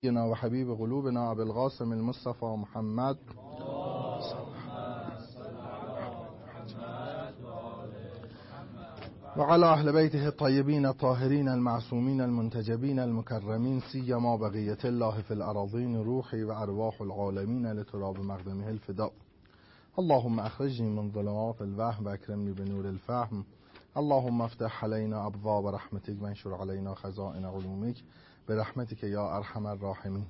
و حبیب قلوبنا ابی القاسم المصطفى محمد و علی اهل بیته الطیبین الطاهرین المعصومین المنتجبین المکرمین سیما بقیة الله فی الأراضین روحی و ارواح العالمین لتراب مقدمه الفداء. اللهم اخرجنی من ظلمات الوهم و اکرمنی بنور الفهم. اللهم افتح علينا ابواب رحمتك وانشر علينا خزائن علومك برحمتك یا ارحم الراحمین.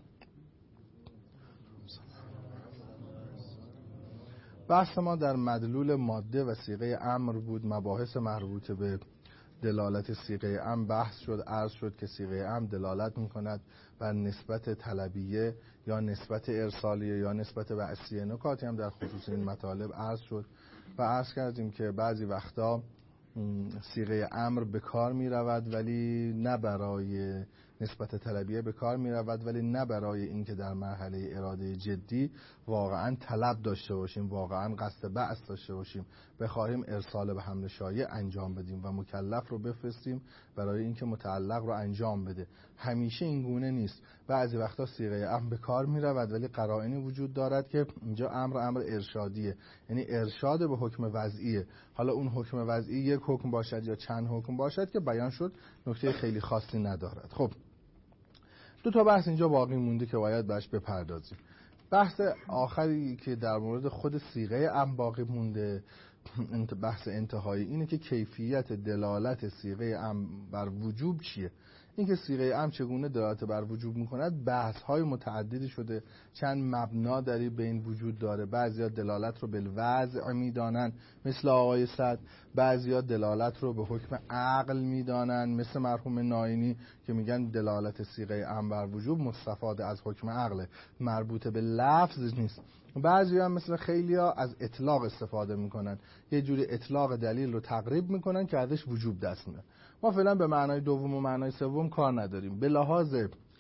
بحث ما در مدلول ماده و صیغه امر بود. مباحث مربوط به دلالت صیغه امر بحث شد. عرض شد که صیغه امر دلالت می‌کند بر نسبت طلبیه یا نسبت ارسالیه یا نسبت بعثیه. نکاتی هم در خصوص این مطالب عرض شد و عرض کردیم که بعضی وقتا صیغه امر به کار می رود ولی نه برای نسبت طلبیه به کار می رود ولی نه برای اینکه در مرحله اراده جدی واقعا طلب داشته باشیم، واقعا قصد بعث داشته باشیم، بخواهیم ارسال به حمل شایع انجام بدیم و مکلف رو بفرستیم برای اینکه متعلق رو انجام بده. همیشه این گونه نیست. بعضی وقتا صیغه امر به کار می رود ولی قرائنی وجود دارد که اینجا امر ارشادیه، یعنی ارشاد به حکم وضعیه. حالا اون حکم وضعی یک حکم باشد یا چند حکم باشد که بیان شد، نکته خیلی خاصی ندارد. خب دو تا بحث اینجا باقی مونده که باید بهش بپردازیم. بحث آخری که در مورد خود صیغه امر باقی مونده، بحث انتهایی، اینه که کیفیت دلالت صیغه امر بر وجوب چیه. اینکه صیغه امر چگونه دلالت بر وجوب میکند بحث های متعددی شده، چند مبنا در این وجود داره. بعضیا دلالت رو بالوضع میدانن مثل آقای سعد، بعضیا دلالت رو به حکم عقل میدانن مثل مرحوم ناینی که میگن دلالت صیغه امر بر وجوب مستفاده از حکم عقل، مربوط به لفظ نیست. بعضیا هم مثل خیلیا از اطلاق استفاده میکنن، یه جوری اطلاق دلیل رو تقریب میکنن که ازش وجوب دست میاد. ما فعلا به معنای دوم و معنای سوم کار نداریم. به لحاظ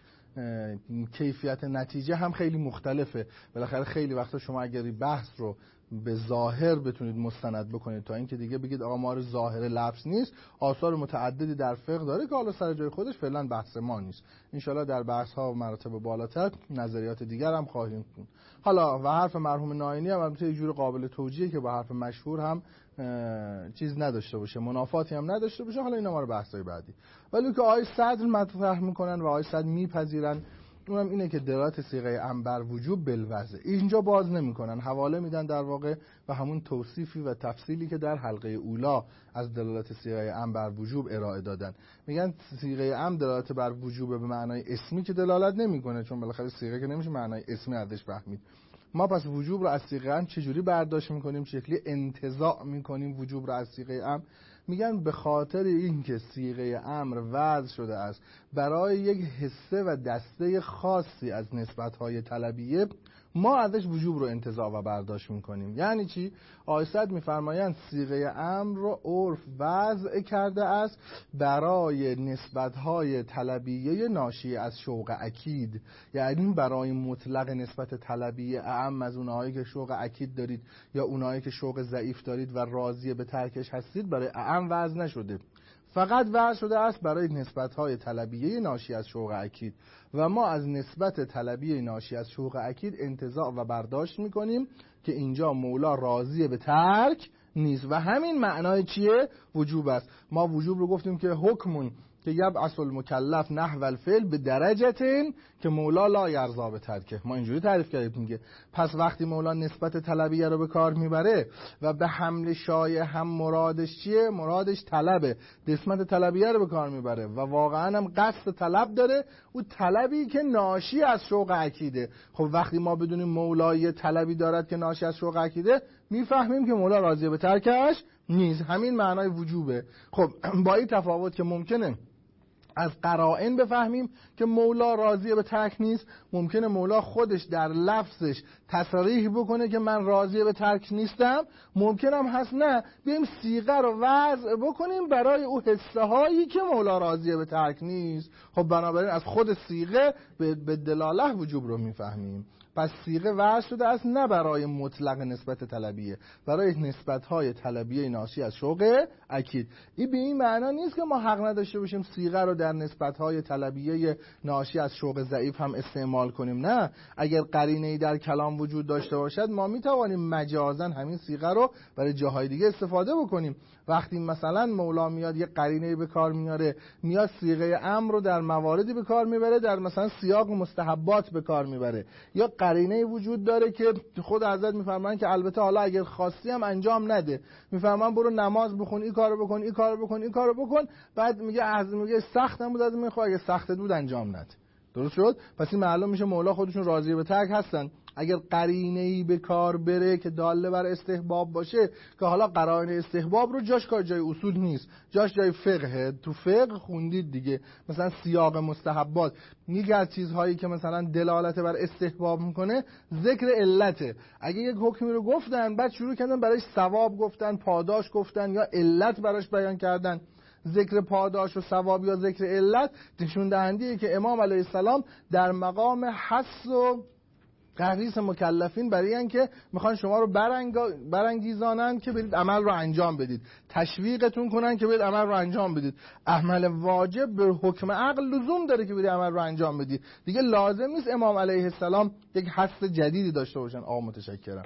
کیفیت نتیجه هم خیلی مختلفه. بالاخره خیلی وقتا شما اگر بحث رو به ظاهر بتونید مستند بکنید تا اینکه دیگه بگید آقا ما رو ظاهر لفظ نیست، آثار متعددی در فقه داره که حالا سر جای خودش فعلا بحث ما نیست. انشالله در بحث ها و مراتب بالاتر نظریات دیگر هم خواهیم خوند. حالا و حرف مرحوم ناینی هم البته یه جور قابل توجیه که با حرف مشهور هم چیز نداشته باشه، منافاتی هم نداشته باشه. حالا اینا ما رو بحثای بعدی. ولی که آقای صدر مطرح میکنن و آقای صدر میپذیرن، اونم اینه که دلالت صیغه امر بر وجوب بالوضع. اینجا باز نمیکنن، حواله میدن در واقع و همون توصیفی و تفصیلی که در حلقه اولا از دلالت صیغه امر بر وجوب ارائه دادن. میگن صیغه امر دلالت بر وجوب به معنای اسمی که دلالت نمیکنه، چون بالاخره صیغه که نمیشه معنای اسمی ازش فهمید. ما پس وجوب رو از صیغه امر چجوری برداشت میکنیم، شکلی انتزاع میکنیم وجوب رو از صیغه امر. میگن به خاطر اینکه صیغه امر وضع شده است برای یک حصه و دسته خاصی از نسبت‌های طلبیه، ما ازش وجوب رو انتزاع و برداشت میکنیم. یعنی چی؟ آقای صدر میفرمایند صیغه امر رو عرف وضع کرده است برای نسبت‌های طلبیه ناشی از شوق اکید، یعنی برای مطلق نسبت طلبیه اعم از اونهایی که شوق اکید دارید یا اونهایی که شوق ضعیف دارید و راضی به ترکش هستید، برای اعم وضع نشده، فقط وضع شده است برای نسبت‌های طلبیه ناشی از شوق اکید و ما از نسبت طلبیه ناشی از شوق اکید انتزاع و برداشت می‌کنیم که اینجا مولا راضی به ترک نیست و همین معنای چیه؟ وجوب است. ما وجوب رو گفتیم که حکمون که یبعث المکلف نحو الفعل به درجتین که مولا لا یرضا به ترکه. ما اینجوری تعریف کردیم که پس وقتی مولا نسبت طلبیه رو به کار میبره و به حمل شایع هم مرادش چیه؟ مرادش طلبه، نسبت طلبیه رو به کار میبره و واقعا هم قصد طلب داره، او طلبی که ناشی از شوق عقیده. خب وقتی ما بدونیم مولا یه طلبی دارد که ناشی از شوق عقیده، میفهمیم که مولا راضی به ترکش نیست. همین معنای وجوبه. خب با این تفاوت که ممکنه از قرائن بفهمیم که مولا راضی به ترک نیست، ممکنه مولا خودش در لفظش تصریح بکنه که من راضی به ترک نیستم، ممکنه هم هست نه بیایم صیغه رو وضع بکنیم برای او حصه هایی که مولا راضی به ترک نیست. خب بنابراین از خود صیغه به دلاله وجوب رو میفهمیم. پس صیغه وضع شده است نه برای مطلق نسبت طلبیه، برای نسبت‌های طلبیه ناشی از شوق اکید. این به این معنا نیست که ما حق نداشته باشیم صیغه رو در نسبت‌های طلبیه ناشی از شوق ضعیف هم استعمال کنیم. نه، اگر قرینه‌ای در کلام وجود داشته باشد ما می‌توانیم مجازاً همین صیغه رو برای جاهای دیگه استفاده بکنیم. وقتی مثلا مولا میاد یه قرینه‌ای به کار میاره، میاد صیغه امر رو در مواردی به کار میبره، در مثلا سیاق مستحبات به کار میبره، یا قرینه‌ای وجود داره که خود حضرت میفرمان که البته حالا اگر خواستی هم انجام نده، میفرمان برو نماز بخون، این کارو بکن، این کارو بکن، این کارو بکن، بعد میگه سخت نبود از من، خب اگه سخت بود انجام نده. درست شد؟ پس این معلوم میشه مولا خودشون راضی به ترک هستن. اگر قرینه‌ای به کار بره که داله بر استحباب باشه، که حالا قرائن استحباب رو جاش کار جای اصول نیست، جاش جای فقه. تو فقه خوندید دیگه، مثلا سیاق مستحبات میگه از چیزهایی که مثلا دلالت بر استحباب میکنه ذکر علته. اگه یک حکمی رو گفتن بعد شروع کردن برایش ثواب گفتن، پاداش گفتن یا علت براش بیان کردن، ذکر پاداش و ثواب یا ذکر علت نشون دهنده‌ایه که امام علیه السلام در مقام حث و تحریص مکلفین برای اینکه میخوان شما رو برانگیزانن که برید عمل رو انجام بدید، تشویقتون کنن که برید عمل رو انجام بدید. عمل واجب به حکم عقل لزوم داره که برید عمل رو انجام بدید. دیگه لازم نیست امام علیه السلام یک حث جدیدی داشته باشن. آقا متشکرم.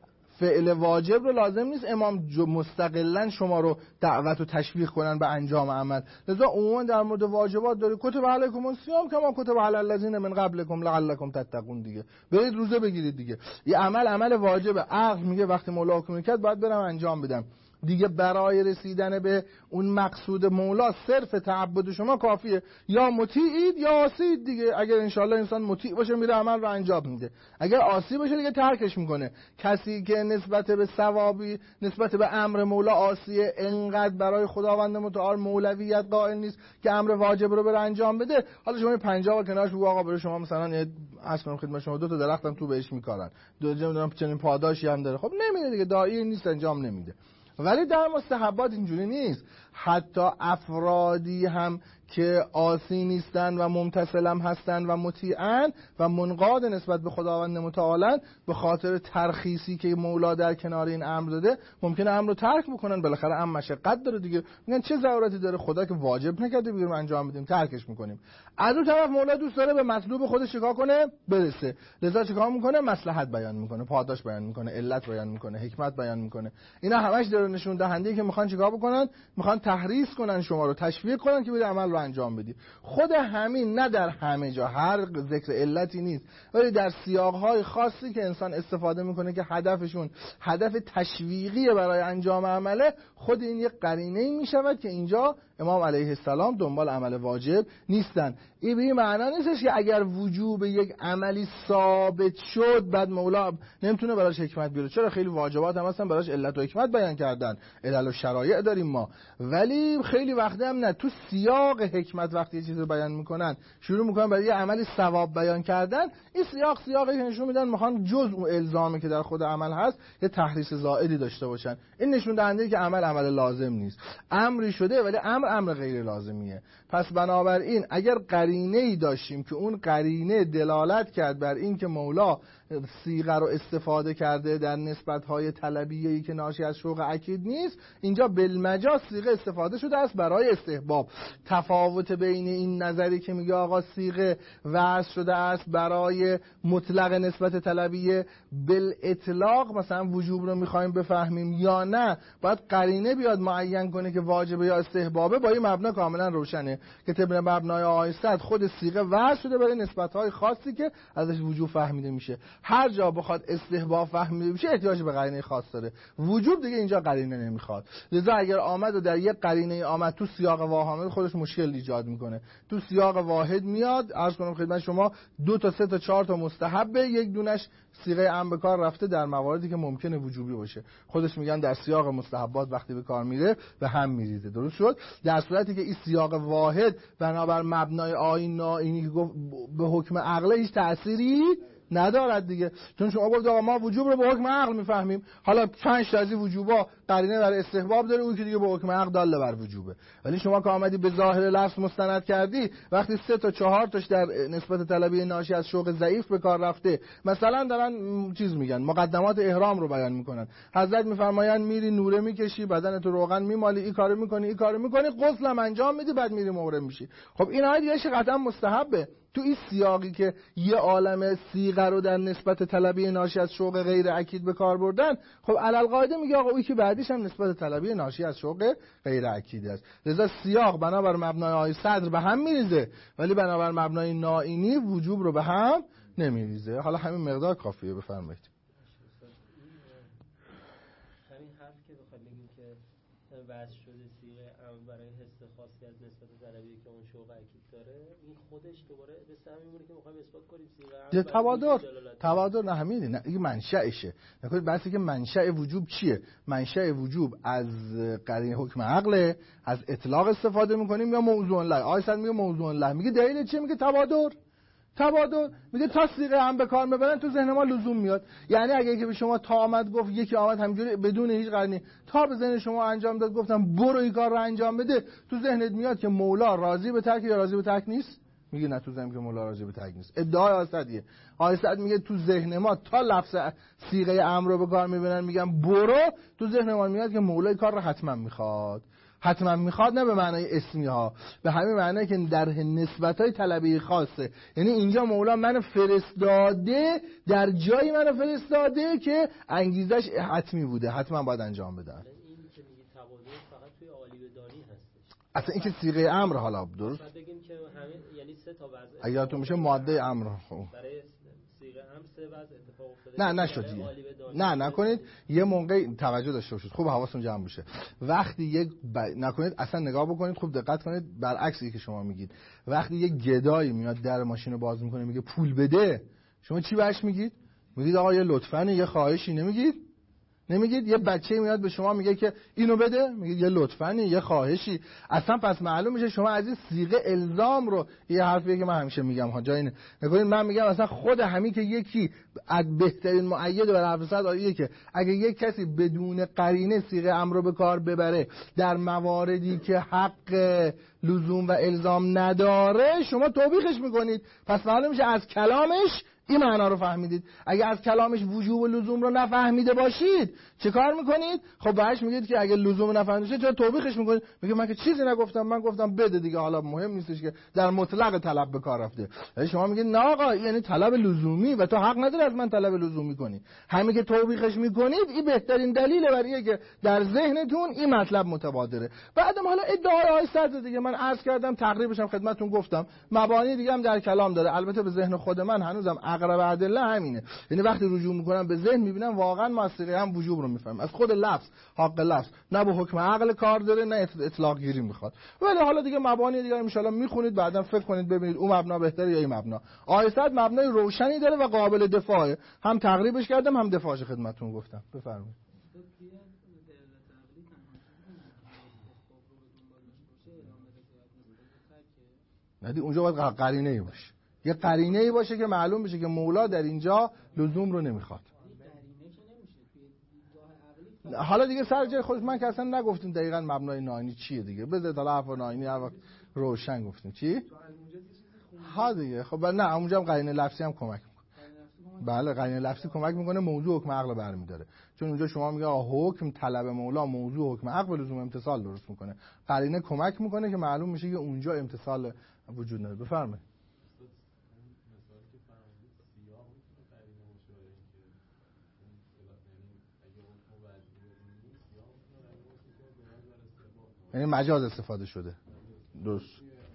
فعل واجب رو لازم نیست امام مستقلا شما رو دعوت و تشویق کنن به انجام عمل. لذا عموما در مورد واجبات داره کتب علیکم الصیام کما کتب علی الذین من قبلکم لعلکم تتقون. دیگه برید روزه بگیرید دیگه. یه عمل واجبه، عقل میگه وقتی مولا حکم کرد باید برم انجام بدم. دیگه برای رسیدن به اون مقصود مولا صرف تعبد شما کافیه، یا مطیعید یا عاصید دیگه. اگر انشالله انسان مطیع باشه میره عمل رو انجام میده، اگر عاصی باشه دیگه ترکش میکنه. کسی که نسبت به ثوابی، نسبت به امر مولا عاصیه، انقدر برای خداوند متعال مولویت قائل نیست که امر واجب رو بره انجام بده. حالا شما 50 کنارش بگو آقا برای شما مثلا عرض کنم خدمت شما 2 تا درختم تو بهش میکارن، نمیدونم چنین پاداشی هم داره، خب نمیده دیگه، داعی نیست انجام نمیده. ولی در مستحبات اینجوری نیست. حتی افرادی هم که عاصی نیستن و ممتثل هم هستن و مطیعن و منقاد نسبت به خداوند متعال، به خاطر ترخیصی که مولا در کنار این امر داده ممکنه امر رو ترک بکنن. بالاخره امر مشقت داره دیگه، میگن چه ضرورتی داره، خدا که واجب نکرده بگیم انجام بدیم، ترکش میکنیم. از اون طرف مولا دوست داره به مطلوب خودش چیکار کنه؟ برسه. لذا چیکار میکنه؟ مصلحت بیان میکنه، پاداش بیان میکنه، علت بیان میکنه، حکمت بیان میکنه. اینا همش داره نشون دهنده که میخوان چیکار بکنن؟ میخوان تحریص کنن شما رو، تشویق کنن که برید عمل رو انجام بدید. خود همین نه در همه جا هر ذکر علتی نیست، ولی در سیاق‌های خاصی که انسان استفاده میکنه که هدفشون هدف تشویقی برای انجام عمله، خود این یک قرینه‌ای میشود که اینجا امام علیه السلام دنبال عمل واجب نیستن. این به این معنا نیستش که اگر وجوب یک عملی ثابت شد بعد مولا نمیتونه براش حکمت بیاره. چرا؟ خیلی واجبات هم هستن براش علت و حکمت بیان کردن، علل و شرایع داریم ما. ولی خیلی وقتا هم نه، تو سیاق حکمت وقتی یه چیزی رو بیان میکنن شروع میکنن برای یه عملی ثواب بیان کردن، این سیاقی که نشون میدن میخوان جز اون الزامی که در خود عمل هست یه تحریص زائدی داشته باشن. این نشون دهنده که عمل لازم نیست، امری شده ولی امر غیر لازمیه. پس بنابراین اگر قرینه‌ای داشتیم که اون قرینه دلالت کرد بر این که مولا صیغه رو استفاده کرده در نسبت‌های طلبیه‌ای که ناشی از شوق اکید نیست، اینجا بالمجاز صیغه استفاده شده است برای استحباب. تفاوت بین این نظری که میگه آقا صیغه وضع شده است برای مطلق نسبت طلبیه بالاطلاق مثلا وجوب رو می‌خوایم بفهمیم یا نه باید قرینه بیاد معین کنه که واجبه یا استحبابه، با این مبنا کاملا روشنه که طبق مبنای آیه خود صیغه وضع شده برای نسبت‌های خاصی که ازش وجوب فهمیده میشه. هر جا بخواد استحباب فهمیده بشه احتیاج به قرینه خاص داره، وجوب دیگه اینجا قرینه نمیخواد. لذا اگر آمد و در یک قرینه آمد تو سیاق واحد خودش مشکل ایجاد میکنه. تو سیاق واحد میاد، عرض کنم خدمت شما 2 تا 3 تا 4 تا مستحبه، یک دونش صیغه امر به کار رفته در مواردی که ممکنه وجوبی باشه. خودش میگن در سیاق مستحبات وقتی به کار میره به هم میریزه. درست شد؟ در صورتی که این سیاق واحد بنابر مبنای آیین اینی که گفت به حکم عقل هیچ تأثیری ندارد دیگه. چون شما گفتید آقا ما وجوب رو به حکم عقل میفهمیم، حالا 5 تا از این وجوبا قرینه بر استحباب داره، اون که دیگه به حکم عقل داله بر وجوبه. ولی شما که آمدی به ظاهر لفظ مستند کردی، وقتی 3 تا 4 تاش در نسبت طلبی ناشی از شوق ضعیف به کار رفته، مثلا دارن چیز میگن، مقدمات احرام رو بیان میکنن، حضرت میفرمایند میری نوره میکشی، بدنت رو روغن میمالی، این کارو میکنی، این کارو میکنی، غسل هم انجام میدی، بعد میری محرم میشی. خب این آیه دیگه قطعا مستحبه. تو این سیاقی که یه عالم صیغه رو در نسبت طلبی ناشی از شوق غیر اکید به کار بردن، خب علل قاعده میگه آقا اون که بعدیش هم نسبت طلبی ناشی از شوق غیر اکید است. لذا سیاق بنابر مبنای آیه صدر به هم میریزه، ولی بنابر مبنای نائینی وجوب رو به هم نمیریزه. حالا همین مقدار کافیه. بفرمایید. همین حرف که بخواد بگیم که وضع شده صیغه امر برای حس خاصی از نسبت طلبی که اون شوق اکید داره، این خودش دوباره مثل همینونه که میخوایم اثبات کنیم صیغه امر توادر نه همینه، نه این منشأشه. نکنید بحثی که منشأ وجوب چیه؟ منشأ وجوب از قرینه حکم عقله، از اطلاق استفاده میکنیم یا موضوع له. آیه میگه موضوع له، میگه دلیل چیه؟ میگه توادر میگه تا صیغه هم به کار میبرن تو ذهن ما لزوم میاد. یعنی اگه که به شما تا آمد گفت، یکی آمد همینجوری بدون هیچ قرینه تا به ذهن شما انجام داد، گفتم برو این کار رو انجام بده، تو ذهنت میاد که مولا راضی به ترک یا راضی به ترک نیست؟ میگه نه، تو ذهن که مولا راضی به ترک نیست. ادعای آیه آیه میگه تو ذهن ما تا لفظ صیغه امر رو به کار میبرن میگن برو، تو ذهن ما میاد که مولا این کار رو حتما میخواد، نه به معنای اسمی ها، به همین معنی که در نسبت‌های طلبی خاصه. یعنی اینجا مولا منو فرستاده، در جایی منو فرستاده که انگیزش حتمی بوده، حتما باید انجام بدن. این که میگی تبادل فقط توی عالی بدانی هستش، اصلا این که صیغه امر، حالا درست بگیم که همه یعنی 3 تا وضع اگر تو میشه ماده امر، خب برای صیغه امر 3 وضع اتفاق افتاده. نه نشد دیگه. نه نکنید، یه موقع توجه داشته باشید، خوب حواستون جمع بشه. وقتی یک نکنید، اصلا نگاه بکنید، خوب دقت کنید، برعکسی که شما میگید. وقتی یک گدایی میاد در ماشین رو باز میکنه میگه پول بده، شما چی بهش میگید؟ میگید آقا یه لطفاً، یه خواهشی. نمیگید یه بچه میاد به شما میگه که اینو بده، میگید یه لطفاً، یه خواهشی. اصلا پس معلوم میشه شما از این صیغه الزام رو، یه حرفیه که من همیشه میگم ها، جای نکنید من میگم اصلا خود همین که یکی از بهترین مؤید بر حرف صد آیه که اگه یک کسی بدون قرینه صیغه امر رو به کار ببره در مواردی که حق لزوم و الزام نداره، شما توبیخش میکنید. پس معلوم میشه از کلامش این معنا رو فهمیدید. اگه از کلامش وجوب و لزوم رو نفهمیده باشید چه کار میکنید؟ خب بهش میگید که اگه لزوم نفهمیده شد چرا توبیخش میکنید؟ میگه من که چیزی نگفتم، من گفتم بده دیگه، حالا مهم نیستش که در مطلق طلب به کار رفته. ولی شما میگید نه آقا، یعنی طلب لزومی و تو حق نداری از من طلب لزومی کنی. همین که توبیخش میکنید این بهترین دلیله برای که در ذهنتون این مطلب متبادره. بعدم حالا ادعای صدر دیگه من عرض کردم، تقریبش هم خدمتتون گفتم، مبانی دیگه هم در کلام داره. البته به ذهن خود من هنوزم اقرب ادله همینه. یعنی وقتی رجوع میکنم به ذهن میبینم واقعا مصدر هم وجوب رو میفهمم، از خود لفظ، حق لفظ، نه به حکم عقل کار داره، نه اطلاق گیری میخواد. ولی حالا دیگه مبانی دیگه ان شاءالله میخونید، بعدا فکر کنید ببینید اون مبنا بهتره یا این مبنا. آیه مبنای روشنی داره و قابل دفاعه. هم تقریبش کردم هم دفاعش خدمتتون گفتم. بفرمایید. ندی اونجا باید قرینه‌ای باشه، یه قرینه‌ای باشه که معلوم بشه که مولا در اینجا لزوم رو نمیخواد. حالا دیگه سر جای خودش، من که اصلا نگفتیم دقیقاً مبنای نائینی چیه دیگه، بذارید حالا حرف نائینی هر وقت روشن گفتیم چی؟ ها دیگه. خب نه اونجا هم قرینه لفظی هم کمک میکنه. بله قرینه لفظی کمک میکنه، موضوع حکم عقل برمی‌داره. چون اونجا شما میگه حکم طلب مولا موضوع حکم عقل لزوم امتثال درست میکنه. قرینه کمک میکنه که معلوم میشه که اونجا امتثال وجود نداره. بفرمایید. یعنی مجاز استفاده شده. درست.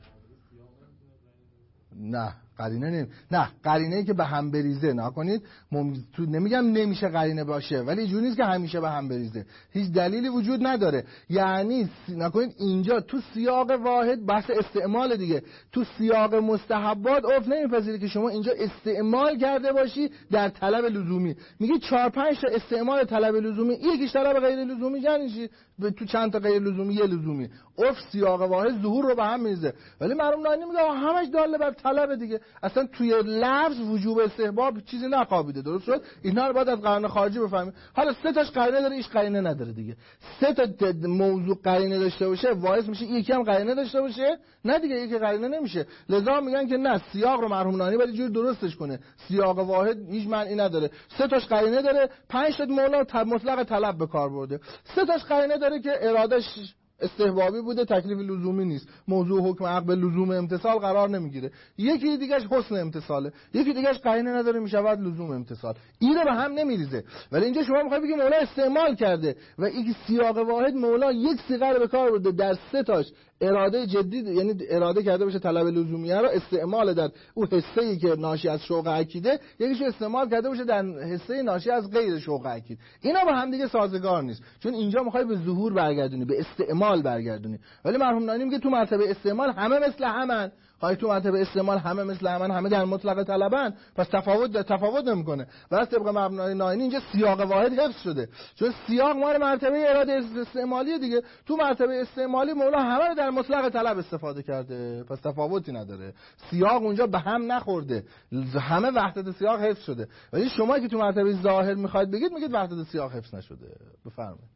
نه قرینه نه قرینه‌ای که به هم بریزه نکنید. تو نمیگم نمیشه قرینه باشه، ولی اینجوری نیست که همیشه به هم بریزه، هیچ دلیلی وجود نداره. یعنی نکنید اینجا تو سیاق واحد بحث استعمال دیگه، تو سیاق مستحبات عرف نمیپذیره که شما اینجا استعمال کرده باشی در طلب لزومی. میگه 4-5 تا استعمال طلب لزومی، یکیش طلب غیر لزومی، یعنی چی؟ تو چند تا غیر لزومی یه لزومی. عرف سیاق واحد ظهور رو به هم میریزه، ولی مرحوم نائینی میگه همش داله بر طلب دیگه. اصلا توی لفظ وجوب استحباب چیزی نخوابیده. درست شد؟ اینا رو باید از قرائن خارجی بفهمید. حالا 3 تاش قرینه داره، هیچ قرینه نداره دیگه. 3 تا موضوع قرینه داشته باشه واعظ میشه یکی هم قرینه داشته باشه؟ نه دیگه، یکی قرینه نمیشه. لذا میگن که نه، سیاق رو مرحوم نانی باید جور درستش کنه. سیاق واحد هیچ معنی نداره. 3 تاش قرینه داره، 5 تا مولا مطلق طلب به کار برده. 3 تاش قرینه داره که ارادش استحبابی بوده، تکلیف لزومی نیست، موضوع حکم عقل به لزوم امتثال قرار نمیگیره. یکی دیگهش حسن امتثاله، یکی دیگهش قرینه نداره میشود لزوم امتثال. اینو به هم نمیریزه. ولی اینجا شما میخواید بگید مولا استعمال کرده و این سیاق واحد مولا یک صیغه رو به کار برده، در 3 تاش اراده جدی، یعنی اراده کرده باشه طلب لزومیه رو استعمال در اون حسه‌ای که ناشی از شوق عقیده، یکیشو استعمال کرده باشه در حسه ناشی از غیر شوق عقید. اینا با هم دیگه سازگار نیست، چون اینجا میخوای به ظهور برگردونی، به استعمال برگردونی. ولی مرحوم نانی میگه تو مرتبه استعمال همه مثل همن. های تو مرتبه استعمال همه مثل همن، همه در مطلق طلبن، پس تفاوت نمیکنه. واسه طبق مرحوم نانی اینجا سیاق واحد حفظ شده، چون سیاق مال مرتبه اراده استعمالی دیگه. تو مرتبه استعمالی مولا همه رو در مطلق طلب استفاده کرده، پس تفاوتی نداره. سیاق اونجا به هم نخورده، همه وحدت سیاق حفظ شده. ولی شما که تو مرتبه ظاهر میخواید بگید، میگید وحدت سیاق حفظ نشده. بفرمایید.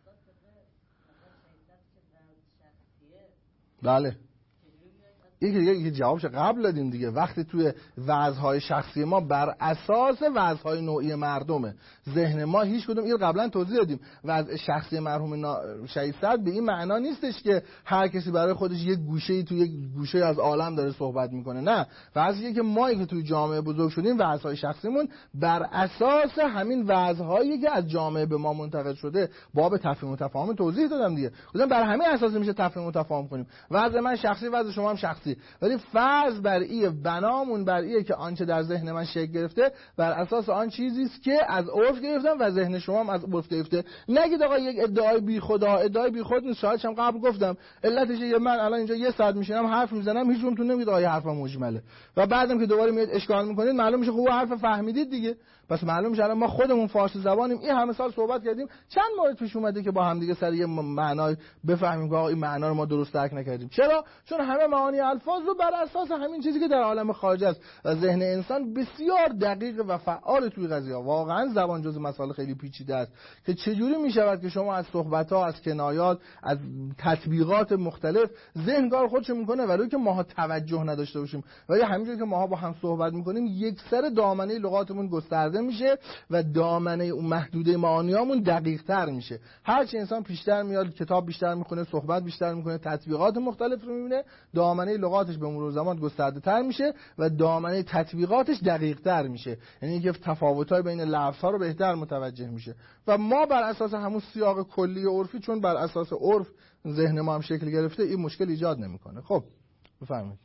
بله، یکی جوابش قبل دادیم دیگه. وقتی توی وضع‌های شخصی ما بر اساس وضع‌های نوعی مردمه، ذهن ما هیچ کدوم، این قبلا توضیح دادیم، وضع شخصی مرحوم شهید صدر به این معنا نیستش که هر کسی برای خودش یک گوشه‌ای توی یک گوشه از عالم داره صحبت میکنه. نه، وضعی که ما که توی جامعه بزرگ شدیم، وضع‌های شخصیمون بر اساس همین وضع‌هایی که از جامعه به ما منتقل شده، باب تفهیم و تفاهم توضیح دادم دیگه. گفتم بر همین اساس میشه تفهیم و تفاهم کنیم. وضع من شخصی، وضع شما هم شخصی. ولی فرض بر ایه، بنامون بر ایه که آنچه در ذهن من شکل گرفته بر اساس آن چیزی است که از عرف گرفتم و ذهن شما هم از عرف گرفته. نگید آقا یک ادعای بی خدا، ادعای بی خود نیست. شاید هم قبل گفتم علتش من الان اینجا 1 ساعت میشینم حرف میزنم، هیچ کدومتون نمیگید آقا حرفم مجمله، و بعدم که دوباره میاد اشکال میکنید، معلوم میشه خوب حرف فهمیدید دیگه. پس معلوم میشه الان ما خودمون فارسی زبانیم، این همه سال صحبت کردیم، چند مورد پیش اومده که با هم دیگه سر یه معنای بفهمیم که آقا این معنا رو ما درست درک نکردیم. چرا؟ چون همه معانی الفاظ رو بر اساس همین چیزی که در عالم خارج است و ذهن انسان بسیار دقیق و فعال توی قضیه. واقعا زبان جزء مسائل خیلی پیچیده است که چجوری میشود که شما از صحبت‌ها، از کنایات، از تطبیقات مختلف ذهن کار خودش میکنه، ولی که ماها توجه نداشته باشیم. ولی همینجوری که ماها با هم صحبت میکنیم، یک سر دامنه لغاتمون گسترده میشه و دامنه اون محدوده معانیامون دقیق‌تر میشه. هر چه انسان بیشتر میاد، کتاب بیشتر میخونه، صحبت بیشتر میکنه، تطبیقات مختلف رو میبینه، دامنه لغاتش به مرور زمان گسترده‌تر میشه و دامنه تطبیقاتش دقیق‌تر میشه. یعنی که تفاوت‌های بین لفظ‌ها رو بهتر متوجه میشه. و ما بر اساس همون سیاق کلی عرفی، چون بر اساس عرف ذهن ما هم شکل گرفته، این مشکل ایجاد نمیکنه. خب بفرمایید.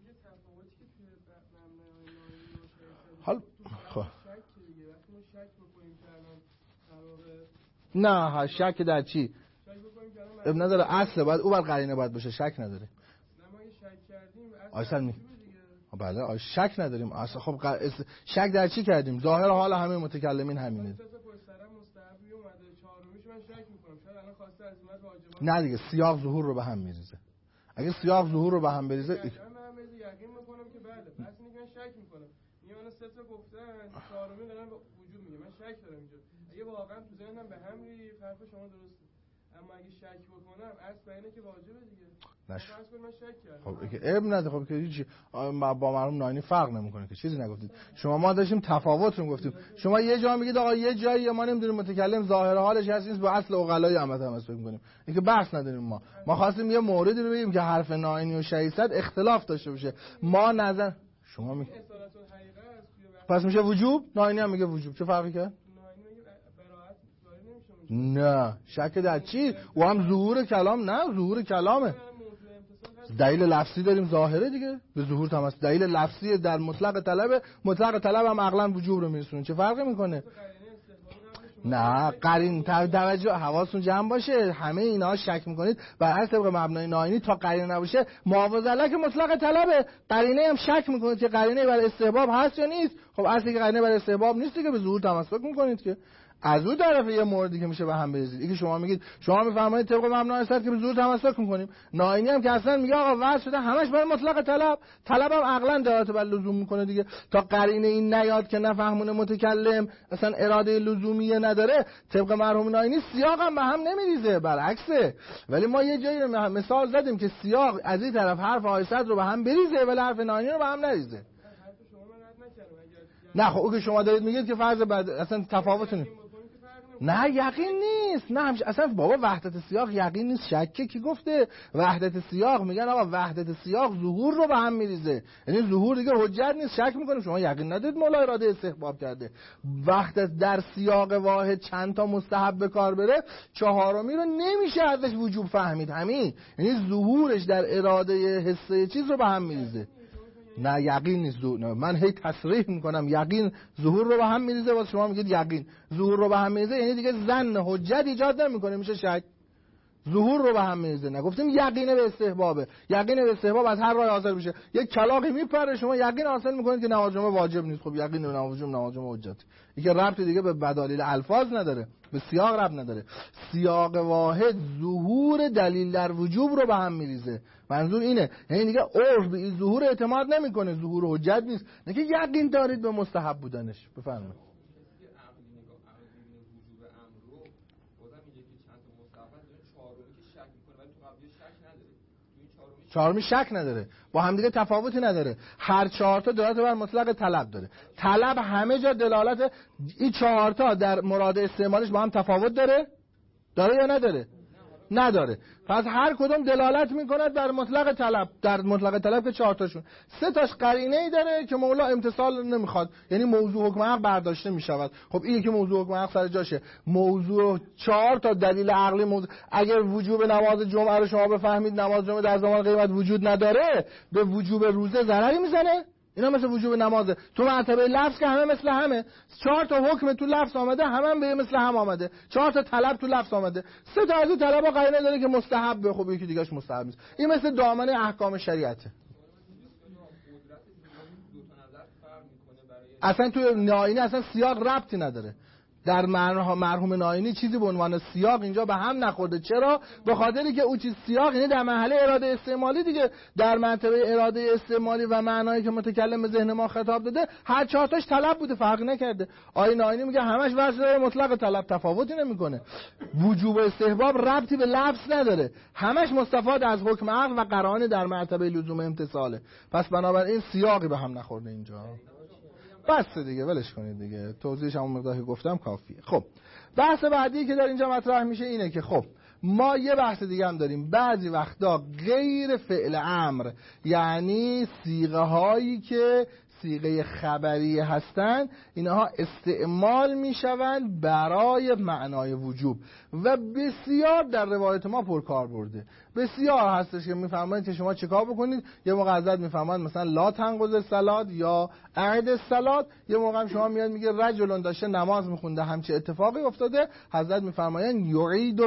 حال خب نه، شک در چی؟ اب نداره، اصل باید او بر قرینه باید باشه، شک نداره. اصلا می بله، شک نداریم اصلا. خب شک در چی کردیم؟ ظاهر حال همه متکلمین همینه. نه دیگه، سیاق ظهور رو به هم میریزه. اگه سیاق ظهور رو به هم بریزه یقین میکنم که بله، بس میگن شک میکنم. میگن 3 تا گفتن، 4می دارن وجود میگه. من شک دارم اینجا. اگه واقعا تو ذهنم به هم ریخت، حرف شما درسته. اما اگه شک بکنم، اصل اینه که واجبه دیگه. نشه. من شک کردم. خب که اب نده، خب که هیچ با مرحوم ناینی فرق نمیکنه که چیزی نگفتید. شما ما داشتیم تفاوت رو گفتیم. شما یه جا میگید آقا یه جایی ما نمیدونیم متکلم ظاهر حالش هست نیست، با اصل عقلای عامه تماس میکنیم. اینکه بحث نداریم. ما خواستیم یه موردی رو بگیم که حرف ناینی و شهید صدر اختلاف داشته باشه. ما نظر شما میگید پس میشه وجوب، ناینی هم میگه وجوب. چه فرقی کرد؟ نه، شک در چی؟ و هم ظهور کلام. نه، ظهور کلامه. دلیل لفظی داریم ظاهره دیگه، به ظهور تماس. دلیل لفظی در مطلق طلب، مطلق طلب هم عقلا وجوب رو میرسونه. چه فرقی میکنه؟ نه، قرین توجه، حواستون جمع باشه. همه اینا شک میکنید بر اساس طبق مبنای ناینی تا قرینه نباشه معاوضه که مطلق طلبه. قرینه هم شک میکنید که قرینه بر استحباب هست یا نیست. خب اصلی که قرینه بر استحباب نیست که به ظهور تمسک میکنید که از اون طرف یه موردی که میشه به هم بریزید، اینکه شما میگید، شما میفرمایید طبق مبنای صد که به زور تمسک میکنیم، ناینی هم که اصلا میگه آقا وضع شده همش برای مطلق طلب هم عقلا دلالت بر لزوم میکنه دیگه، تا قرینه این نیاد که نفهمون متکلم اصلا اراده لزومیه نداره، طبق مرحوم ناینی سیاق هم به هم نمیریزه، برعکسه. ولی ما یه جایی مثال زدیم که سیاق از این طرف حرف آقای صدر رو به هم بریزه ولی حرف ناینی رو به هم نریزه. نه خب اگه شما دارید میگید که فرض بعد اصلا تفاوت نیست. نه یقین نیست، نه اصلا بابا وحدت سیاق یقین نیست، شکه کی گفته وحدت سیاق؟ میگن آقا وحدت سیاق ظهور رو به هم میریزه، یعنی ظهور دیگه حجت نیست، شک میکنیم شما یقین ندید مولا اراده استحباب کرده. وحدت در سیاق واحد چند تا مستحب به کار بره، چهارمی رو نمیشه ازش وجوب فهمید، همین یعنی ظهورش در اراده حسه چیز رو به هم میریزه. نه یقین نیست، من هی تصریح میکنم یقین ظهور رو به هم میریزه، واسه شما میگید یقین ظهور رو به هم میریزه، یعنی دیگه ظن حجت ایجاد نمیکنه، میشه شک. ظهور رو به هم میریزه، نگفتیم یقین به استحبابه، یقین به استحباب از هر راه حاصل میشه. یک کلاغی میپره شما یقین حاصل میکنید که نماز جمعه واجب نیست، خب یقین به نماز جمعه حجت، این که ربط دیگه به بدالیل الفاظ نداره، به سیاق ربط نداره. سیاق واحد ظهور دلیل در وجوب رو به هم میریزه، منظور اینه، یعنی دیگه عرف به این ظهور اعتماد نمیکنه، ظهور حجت نیست، نه که یقین دارید به مستحب بودنش. بفرمایید. چهارمی شک نداره، با هم دیگه تفاوتی نداره، هر چهار تا دلالت بر مطلق طلب داره، طلب همه جا دلالت، این چهار تا در مراد استعمالش با هم تفاوت داره یا نداره؟ نداره. پس هر کدوم دلالت میکند بر مطلق طلب، در مطلق طلب که چهار تاشون، سه تاش قرینه ای داره که مولا امتصال نمیخواد، یعنی موضوع حکم حق برداشته میشود. خب این که موضوع حکم حق سر جاشه، موضوع چهار تا دلیل عقلی موضوع. اگر وجوب نماز جمعه رو شما بفهمید نماز جمعه در زمان قیامت وجود نداره، به وجوب روزه ضرری میزنه؟ اینا مثل وجوب نمازه، تو مرتبه لفظ که همه مثل همه، چهار تا حکم تو لفظ آمده، همه به مثل هم آمده، چهار تا طلب تو لفظ آمده، سه تا از این طلبا قرینه داره که مستحبه، خب یکی دیگه‌اش مستحب نیست. این مثل دامنه احکام شریعته. اصلا تو ناینی اصلا سیاق ربطی نداره، در مرحوم ناینی چیزی به عنوان سیاق اینجا به هم نخورده. چرا؟ به خاطری که اون چیز سیاق یعنی در مرحله اراده استعمالی دیگه، در مرتبه اراده استعمالی و معنایی که متکلم به ذهن ما خطاب داده هر چهار تاش طلب بوده، فرق نکرده. آیه ناینی میگه همش واسه مطلق طلب، تفاوتی نمیکنه، وجوب استحباب ربطی به لفظ نداره، همش مستفاد از حکم عقل و قرائن در مرتبه لزوم امتثاله. پس بنابراین سیاقی به هم نخورده اینجا. بس دیگه ولش کنید دیگه، توضیحش همون مقداری که گفتم کافیه. خب بحث بعدی که در اینجا مطرح میشه اینه که خب ما یه بحث دیگه هم داریم، بعضی وقتا غیر فعل امر، یعنی صیغه هایی که صیغه خبری هستند، اینها استعمال میشوند برای معنای وجوب و بسیار در روایت ما پرکار برده. بسیار هستش که میفرمایید که شما چیکار بکنید، یه موقع حضرت میفرمایند مثلا لا تنقض الصلات یا اعد الصلات، یه موقع هم شما میاد میگه رجل داشته نماز میخونده همچه اتفاقی افتاده، حضرت میفرمایند یعید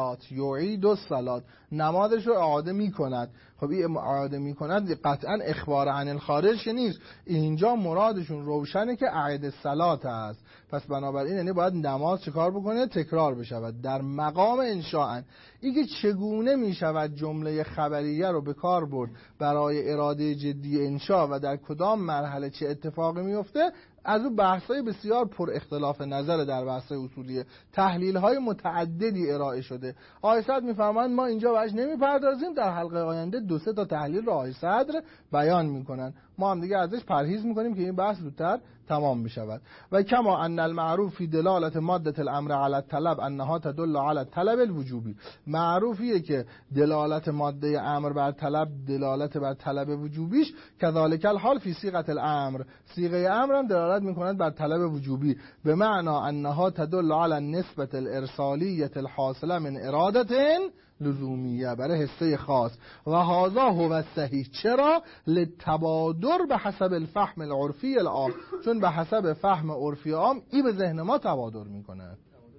الصلات، نمازش رو اعاده میکند. خب این اعاده میکند قطعا اخبار عن الخارج نیست، اینجا مرادشون روشنه که اعد الصلات است. پس بنابراین یعنی باید نماز چیکار بکنه؟ تکرار بشود در مقام انشاء. اینکه چگونه میشود جمله خبریه رو به کار برد برای اراده جدی انشاء و در کدام مرحله چه اتفاقی میفته، از اون بحث‌های بسیار پر اختلاف نظر در بحث‌های اصولیه، تحلیل‌های متعددی ارائه شده. آقای صدر می‌فرمایند ما اینجا بهش نمی‌پردازیم، در حلقه آینده 2-3 تا تحلیل رو آقای صدر بیان می‌کنن، ما هم دیگه ازش پرهیز می‌کنیم که این بحث زودتر تمام بشود. و کما ان المعروف فی دلالت ماده الامر علی الطلب انها تدل علی الطلب الوجوبی، معروفیه که دلالت ماده امر بر طلب دلالت بر طلب وجوبیش، کذالک الحال فی صیغه الامر، صیغه امر هم دلالت می‌کند بر طلب وجوبی، به معنی انها تدل علی النسبه الارسالیه الحاصله من اراده لزومیه، برای حصه خاص. و هذا هو الصحیح، چرا؟ للتبادر به حسب الفهم العرفی العام، چون به حسب فهم عرفی عام این به ذهن ما تبادر میکنه.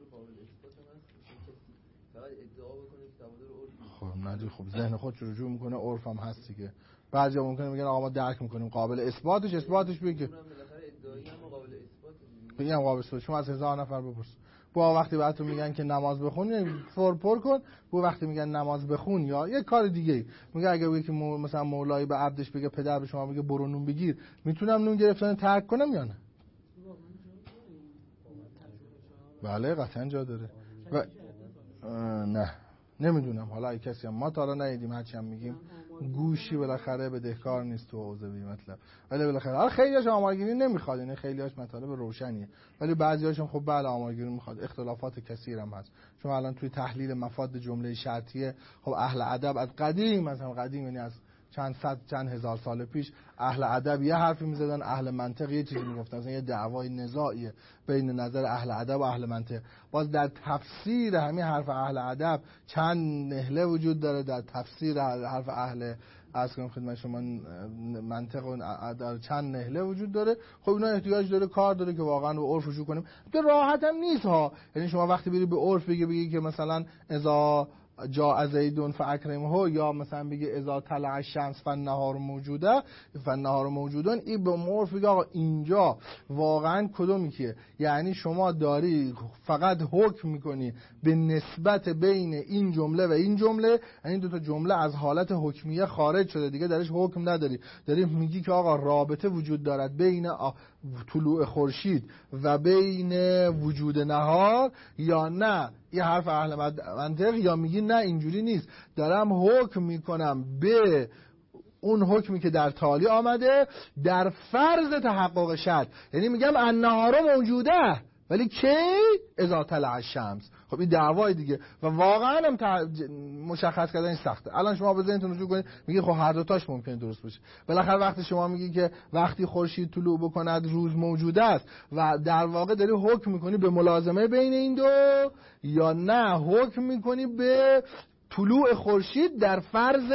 خب ندی، خب ذهن خودش رجوع میکنه، عرف هم هستی که بعضی ممکنه میگن آقا ما درک میکنیم قابل اثباتش بگه، بگم قابل اثبات. شما از 1000 نفر بپرس با وقتی بهتون میگن که نماز بخون پر کن، با وقتی میگن نماز بخون یا یه کار دیگه میگه اگه بگی که مثلا مولایی به عبدش بگه پدر به شما بگه برو نون بگیر، میتونم نون گرفتن ترک کنم یا نه؟ بله قطعا جا داره. نه نمیدونم، حالا اگه کسی هم ما تا حالا ندیدیم، هرچی هم میگیم گوشی بالاخره بدهکار نیست تو حوزه بی مطلب. ولی بالاخره حالا خیلیاش آمارگیری نمیخواد، یعنی خیلیاش مطالب روشنیه، ولی بعضیاش هم خب بله آمارگیری میخواد. اختلافات کثیر هم هست. چون الان توی تحلیل مفاد جمله شرطیه خب اهل ادب از قدیم، مثلا قدیم یعنی از چند صد چند هزار سال پیش، اهل ادب یه حرفی میزدن، اهل منطق یه چیزی میگفتن، مثلا یه دعوای نزاعیه بین نظر اهل ادب و اهل منطق. باز در تفسیر همین حرف اهل ادب چند نهله وجود داره، در تفسیر حرف اهل عرض کنم خدمت شما منطق و در چند نهله وجود داره. خب اینا احتیاج داره کار داره که واقعا به عرف رجوع کنیم. به راحت هم نیست ها، یعنی شما وقتی بری به عرف بگی که مثلا اذا جاء زیدون فاکرمه، یا مثلا بگی اذا طلع الشمس فالنهار موجوده فالنهار موجودون، این به عرف بگی آقا اینجا واقعا کدومی که، یعنی شما داری فقط حکم میکنی به نسبت بین این جمله و این جمله، یعنی دو تا جمله از حالت حکمیه خارج شده دیگه درش حکم نداری، داری میگی که آقا رابطه وجود دارد بین طلوع خورشید و بین وجود نهار یا نه. یه حرف اهل منطق، یا میگی نه اینجوری نیست، دارم حکم میکنم به اون حکمی که در تالی آمده در فرض تحقق شرط، یعنی میگم النهار موجوده ولی کی؟ اذا طلع الشمس. خب این دعوای دیگه و واقعا هم مشخص کردن سخته. الان شما به ذهنتون رجوع کنید میگی خب هر دو تاش ممکنه درست باشه. بالاخره وقتی شما میگی که وقتی خورشید طلوع بکند روز موجود است و در واقع داری حکم میکنی به ملازمه بین این دو، یا نه حکم میکنی به طلوع خورشید در فرض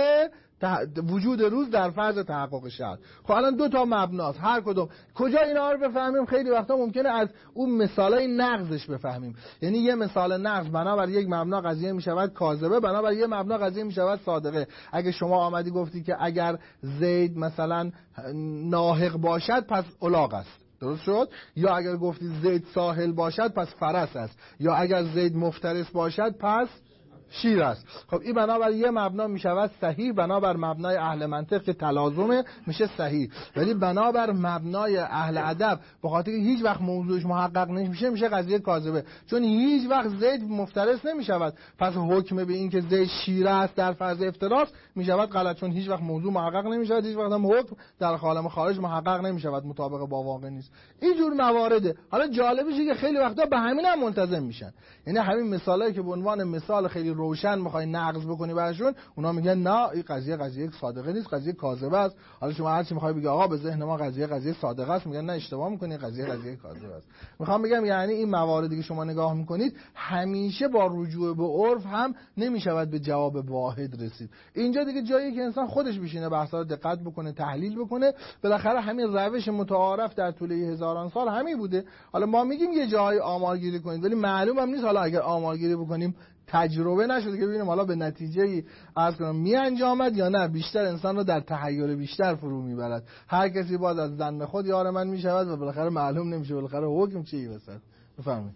وجود روز در فرض تحقق شرط. خب الان دو تا مبناست، هر کدوم کجا اینا رو بفهمیم؟ خیلی وقتا ممکنه از اون مثالای نقضش بفهمیم. یعنی یه مثال نقض بنابر یک مبنا قضیه میشود کاذبه، بنابر یه مبنا قضیه میشود صادقه. اگه شما آمدی گفتی که اگر زید مثلا ناهق باشد پس الاغ است، درست شد؟ یا اگر گفتی زید ساحل باشد پس فرس است، یا اگر زید مفترس باشد پس شیر است. خب این بنابر یه مبنا میشود صحیح، بنابر مبنای اهل منطق که تلازمه میشه صحیح، ولی بنابر مبنای اهل ادب به خاطر که هیچ وقت موضوعش محقق نمیشه میشه قضیه کاذبه، چون هیچ وقت زید مفترس نمیشود پس حکم به این که زید شیر است در فرض افتراس میشود غلط، چون هیچ وقت موضوع محقق نمیشود، هیچ وقت هم حکم در عالم خارج محقق نمیشود، مطابق با واقع نیست. این جور موارده. حالا جالبیشه که خیلی وقتا به همین هم ملتزم میشن، یعنی همین مثالایی که به عنوان مثال خیلی روشن میخوای نقض بکنی براشون، اونا میگن نه این قضیه صادقه نیست، قضیه کاذبه است. حالا شما هر چی میخوای بگی آقا به ذهن ما قضیه صادقه است، میگن نه اشتباه میکنی، قضیه کاذبه است. میخوام بگم یعنی این مواردی که شما نگاه میکنید همیشه با رجوع به عرف هم نمیشود به جواب واحد رسید. اینجا دیگه جایی که انسان خودش بشینه بحثا رو دقت بکنه، تحلیل بکنه. بالاخره همین روش متعارف در طول هزاران سال همین بوده. حالا ما میگیم یه جایی آمارگیری کنید، ولی معلوم هم نیست حالا اگر آمارگیری بکنیم تجربه نشده که ببینیم حالا به نتیجه عرض کنم می انجامد یا نه، بیشتر انسان رو در تحیر بیشتر فرو میبرد. هر کسی باز از ظن خود یار من میشود و بالاخره معلوم نمیشه بالاخره حکم چی وسط. بفرمایید.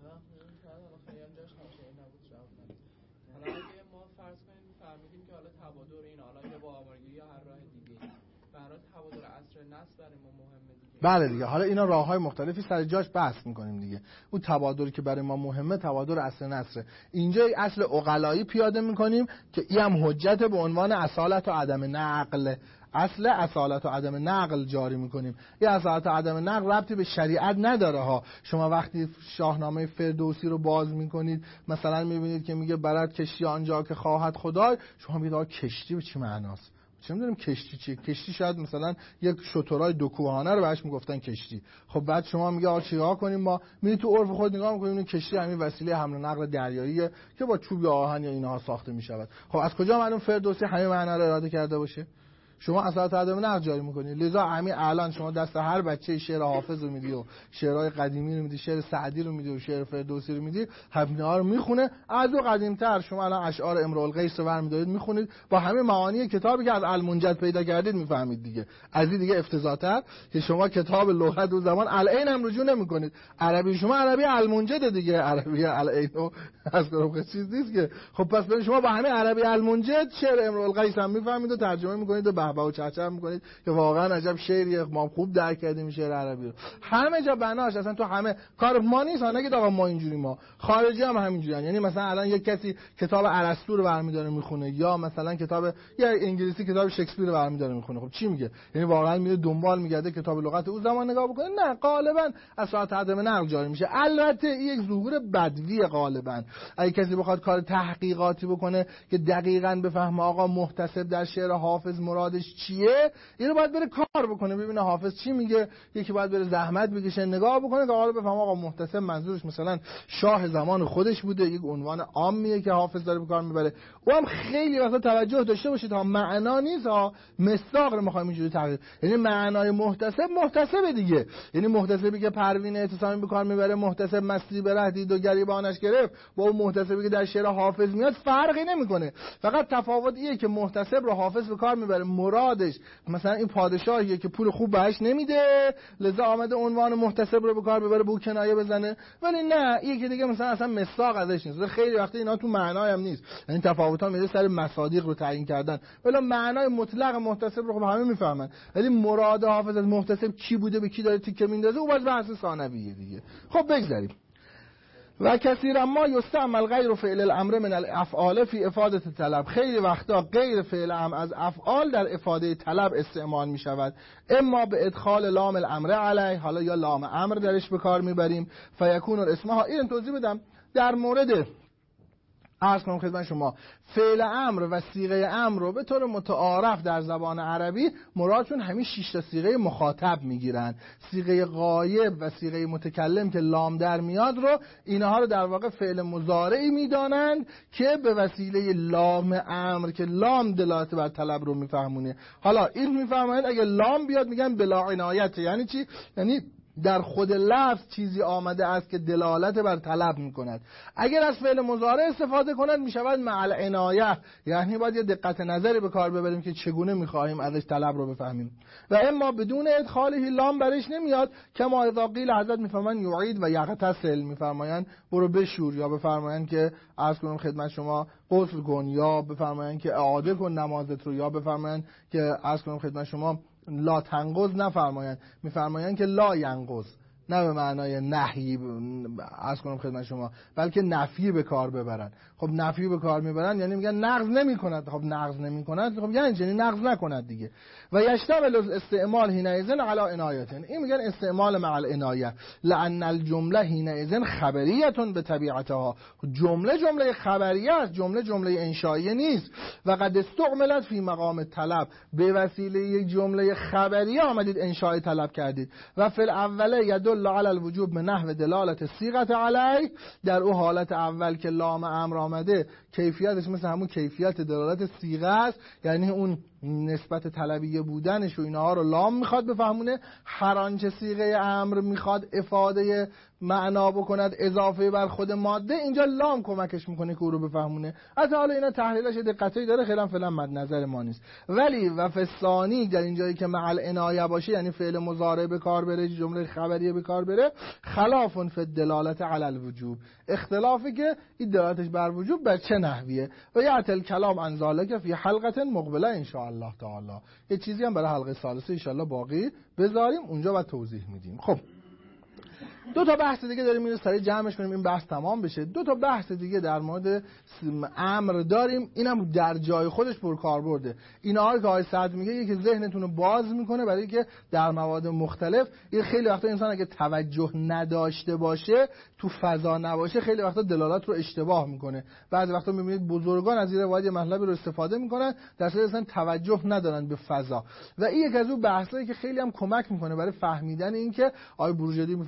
بله دیگه، حالا اینا راههای مختلفی سر جاش بحث میکنیم دیگه. اون تبادلی که برای ما مهمه تبادل اصل نصره. اینجا اصل عقلایی پیاده میکنیم که این هم حجت به عنوان اصالت و عدم نقل. اصل اصالت و عدم نقل جاری میکنیم. این اصالت و عدم نقل ربطی به شریعت نداره ها. شما وقتی شاهنامه فردوسی رو باز میکنید مثلا میبینید که میگه برد کشتی آنجا که خواهد خدای، شما میگید آقا کشتی به چی معناست؟ چه می‌دونم کشتی چیه؟ کشتی شاید مثلا یک شترای دو کوهانه رو بهش میگفتن کشتی. خب بعد شما میگه آقا چیکار کنیم؟ ما میریم تو عرف خود نگاه می‌کنیم کشتی همین وسیله حمل و نقل دریاییه که با چوب یا آهن یا اینها ساخته می‌شود. خب از کجا معلوم فردوسی همین معنی رو اراده کرده باشه؟ شما اساس عدم نقد جاری میکنید. لذا همین الان شما دست هر بچه شعر حافظ رو میدی و شعرهای قدیمی رو میدی، شعر سعدی رو میدی و شعر فردوسی رو میدی، همین‌ها رو میخونه. از اون قدیم‌تر شما الان اشعار امرؤ القیس رو برمی‌دارید میخونید، با همه معانی کتابی که از المنجد پیدا کردید میفهمید دیگه. از این دیگه افتضاح‌تر که شما کتاب لغت و زمان العین هم رجوع نمی‌کنید. عربی شما عربی المنجد دیگه، عربی العین از طرف چیز نیست که. خب پس ببین شما با همه عربی المنجد شعر امرؤ القیس هم میفهمید و ترجمه می‌کنید و بهبه و چهچه می‌کنید که واقعا عجب شعریه، ما خوب درک کردیم شعر عربی رو. همه جا بناش اصلا تو همه کار ما نیست. نگید آقا ما اینجوری، ما خارجی هم همینجوریان. یعنی مثلا الان یک کسی کتاب ارسطو رو برمی‌داره میخونه یا مثلا کتاب یا انگلیسی کتاب شکسپیر رو برمی‌داره میخونه، خب چی میگه؟ یعنی واقعا میره دنبال میگرده کتاب لغت او زمان نگاه بکنه؟ نه، غالبا اساس عدم نقد جاری میشه. البته این یک ظهور بدوی غالبا. اگه کسی بخواد کار تحقیقاتی بکنه که دقیقاً بفهمه آقا محتسب در شعر حافظ مرادش چیه، اینو باید بره کار بکنه ببینه حافظ چی میگه. یکی باید بره زحمت بکشه نگاه بکنه که حالا بفهمه آقا محتسب منظورش مثلا شاه زمان خودش بوده، یک عنوان عامیه که حافظ داره به کار میبره. او هم خیلی وقتا توجه داشته باشید ها، معنا نیست ها، مصداق رو میخوایم اینجوری تغییر. یعنی معنای محتسب دیگه، یعنی محتسبی که پروین اعتصامی به کار میبره، محتسب مستی بره دید و گریبانش گرفت، با اون محتسبی که در شعر حافظ میاد فرقی نمیکنه. فقط تفاوت ایه که محتسب رو حافظ به کار میبره مرادش مثلا این پادشاهیه که پول خوب بهش نمیده، لذا آمده عنوان محتسب رو به کار ببره بو کنایه بزنه. ولی نه، یکی دیگه مثلا اصلا مصداق ازش نیست. خیلی وقتا اینا تو معنای هم نیست، یعنی تفاوت‌ها میره سر مصادیق رو تعیین کردن. ولی معنای مطلق محتسب رو خب همه میفهمن، ولی مراد حافظ از محتسب کی بوده، به کی داره تیکه میندازه، او باز بحث ثانویه دیگه. خب بگذاریم. و کثیرا ما یستعمل غیر فعل الامر من الافعال فی افاده طلب. خیلی وقتا غیر فعل امر از افعال در افاده طلب استعمال می شود، اما به ادخال لام الامر علیه، حالا یا لام امر درش به کار میبریم، فیکون الاسم ها. این توضیح بدم در مورد عرض کنم خدمت شما فعل امر و صیغه امر رو به طور متعارف در زبان عربی مرادشون همین 6 تا صیغه مخاطب میگیرن. صیغه غایب و صیغه متکلم که لام در میاد رو اینها رو در واقع فعل مضارعی میدانند که به وسیله لام امر که لام دلالت بر طلب رو میفهمونه. حالا این میفهمند اگه لام بیاد میگن بلا عنایت. یعنی چی؟ یعنی در خود لفظ چیزی آمده است که دلالت بر طلب میکند. اگر از فعل مضارع استفاده کند میشود مع العنایه، یعنی باید یه دقت نظری به کار ببریم که چگونه میخواهیم ازش طلب رو بفهمیم. و اما بدون ادخاله لام برش نمیاد، کما اذا قیل حضرت میفرمایند یعید و یغتسل، میفرمایند برو بشور، یا بفرمایند که عرض کنم خدمت شما غسل کن، یا بفرمایند که اعاده کن نمازت رو، یا بفرمایند که عرض کنم خدمت شما لا تنقض نفرمایند، میفرمایند که لا ینقض، نه به معنای نهی عرض کنم خدمت شما، بلکه نفی به کار ببرن. خب نفی به کار میبرن یعنی میگن نقض نمیکند. خب نقض نمیکند خب یعنی نقض نکند دیگه. و یشتمل الاستعمال حینئذ علی عنایه، این میگن استعمال مع العنایه، لان الجمله حینئذ خبریه به طبیعتها. جمله خبریه است، جمله انشائیه نیست. و قد استعملت فی مقام طلب، به وسیله یک جمله خبریه آمدید انشاء طلب کردید. و فی الاول یدل علی الوجوب من نحو دلالت صیغه علی، در او حالت اول که لام امر آمده کیفیتش مثل همون کیفیت دلالت صیغه است، یعنی اون نسبت طلبیه بودنش و اینها رو لام میخواد بفهمونه. هر آنچه صیغه امر میخواد افاده معنا بکند اضافه بر خود ماده، اینجا لام کمکش میکنه که او رو بفهمونه. از حالا اینا تحلیلش دقتی داره، خیلی فعلا مد نظر ما نیست. ولی و فثانی در اینجایی که مع العنایه باشه، یعنی فعل مضارع به کار بره، جمله خبریه به کار بره، خلاف فی الدلاله علی الوجوب، اختلافی که این دلالتش بر وجوب بر چه نحویه. و یعتل کلام عن ذلک فی حلقه مقبله ان شاء الله تعالی. یه چیزی هم برای حلقه ثالثه ان شاء الله باقی بذاریم، اونجا بعد توضیح میدیم. خب دو تا بحث دیگه داریم، اینو سریع جمعش کنیم این بحث تمام بشه. دو تا بحث دیگه در مورد امر داریم، اینم در جای خودش پرکاربرده. اینا که آقای سعد میگه یکی ذهنتون رو باز میکنه برای اینکه در مواد مختلف، این خیلی وقتا انسان اگه توجه نداشته باشه، تو فضا نباشه، خیلی وقتا دلالت رو اشتباه میکنه. بعضی وقتا میبینید بزرگان از این روایت مطلبی رو استفاده میکنن در صورتی اصلا توجه ندارن به فضا. و این یک از اون بحثایی که خیلی هم کمک میکنه برای فهمیدن اینکه آقای بروجردی میفهموندن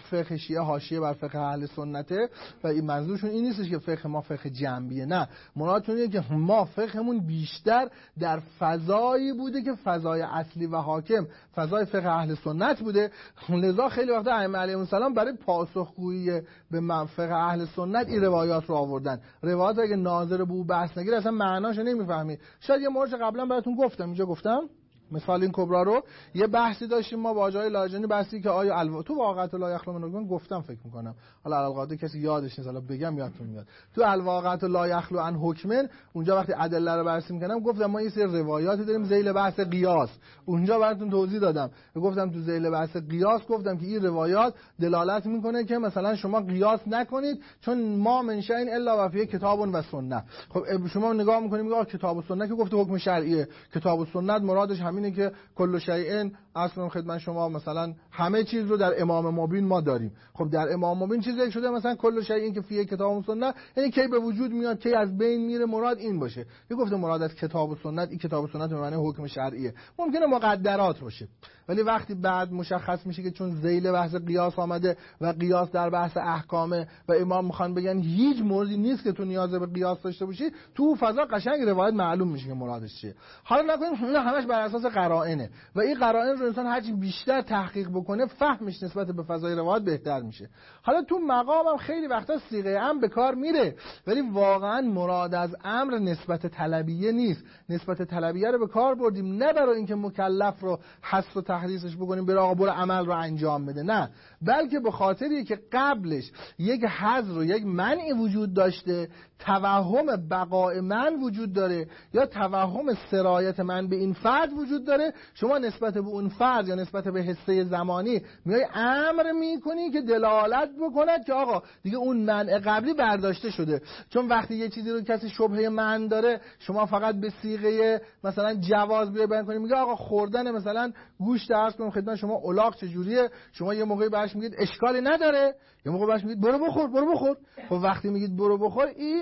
فقه شیعه حاشیه بر فقه اهل سنته و این منظورشون این نیستش که فقه ما فقه جنبیه، نه، مرادشون اینه که ما فقهمون بیشتر در فضایی بوده که فضای اصلی و حاکم فضای فقه اهل سنت بوده. لذا خیلی وقتا ائمه علیهم السلام برای پاسخگویی به فقه اهل سنت این روایات رو آوردن. روایات اگه ناظر به او بحث نگیر اصلا معناشو نمیفهمی. شاید یه مورد قبلا براتون گفتم، اینجا گفتم مثال این کبرا رو یه بحثی داشتیم ما با آقای لاجانی، بحثی که آیا تو واقعات لا یخلو من گفتم فکر می‌کنم، حالا القاعده کسی یادش نیست، حالا بگم یادتون میاد. تو الواقعات لا یخلو عن حکمن اونجا وقتی ادله رو بررسی می‌کردم گفتم ما یه سری روایاتی داریم ذیل بحث قیاس، اونجا براتون توضیح دادم، گفتم تو ذیل بحث قیاس گفتم که این روایات دلالت می‌کنه که مثلا شما قیاس نکنید چون ما منشأ الا و فی کتاب و سنت. خب شما نگاه می‌کنید میگه کتاب و سنت که گفته حکم شرعیه، کتاب و سنت مرادش اینه که کل شیء اصلا خدمت شما مثلا همه چیز رو در امام مبین ما داریم. خب در امام مبین چیزی شده مثلا کل شیء این که فیه کتاب و سنت، یعنی کی به وجود میاد کی از بین میره، مراد این باشه. یه گفته مراد از کتاب و سنت، این کتاب و سنت به معنی حکم شرعیه، ممکنه مقدرات باشه، ولی وقتی بعد مشخص میشه که چون ذیل بحث قیاس آمده و قیاس در بحث احکامه و امام میخوان بگن هیچ موردی نیست که تو نیاز به قیاس داشته باشی، تو فضا قشنگ روایت معلوم میشه که مرادش چیه. حالا نکنیم اینا همش بر اساس قرائنه و این قرائن رو انسان هرچی بیشتر تحقیق بکنه فهمش نسبت به فضای روایت بهتر میشه. حالا تو مقامم خیلی وقتا صیغه امر به کار میره، ولی واقعا مراد از امر نسبت طلبیه نیست. نسبت طلبیه رو به کار بردیم نه برای اینکه مکلف رو حث و تحریصش بکنیم بره آقا برو عمل رو انجام بده، نه، بلکه به خاطری که قبلش یک حظر و یک منعی وجود داشته، توهم بقاء من وجود داره یا توهم سرایت من به این فرد وجود داره، شما نسبت به اون فرد یا نسبت به حصه زمانی میای امر میکنی که دلالت بکند که آقا دیگه اون منع قبلی برداشته شده. چون وقتی یه چیزی رو کسی شبهه من داره، شما فقط به صیغه مثلا جواز بیان کنید، میگه آقا خوردن مثلا گوشت درس کنم خدمت شما الاغ چجوریه، شما یه موقعی بهش میگید اشکالی نداره، یه موقع بهش میگید برو بخور. خب وقتی میگید برو بخور این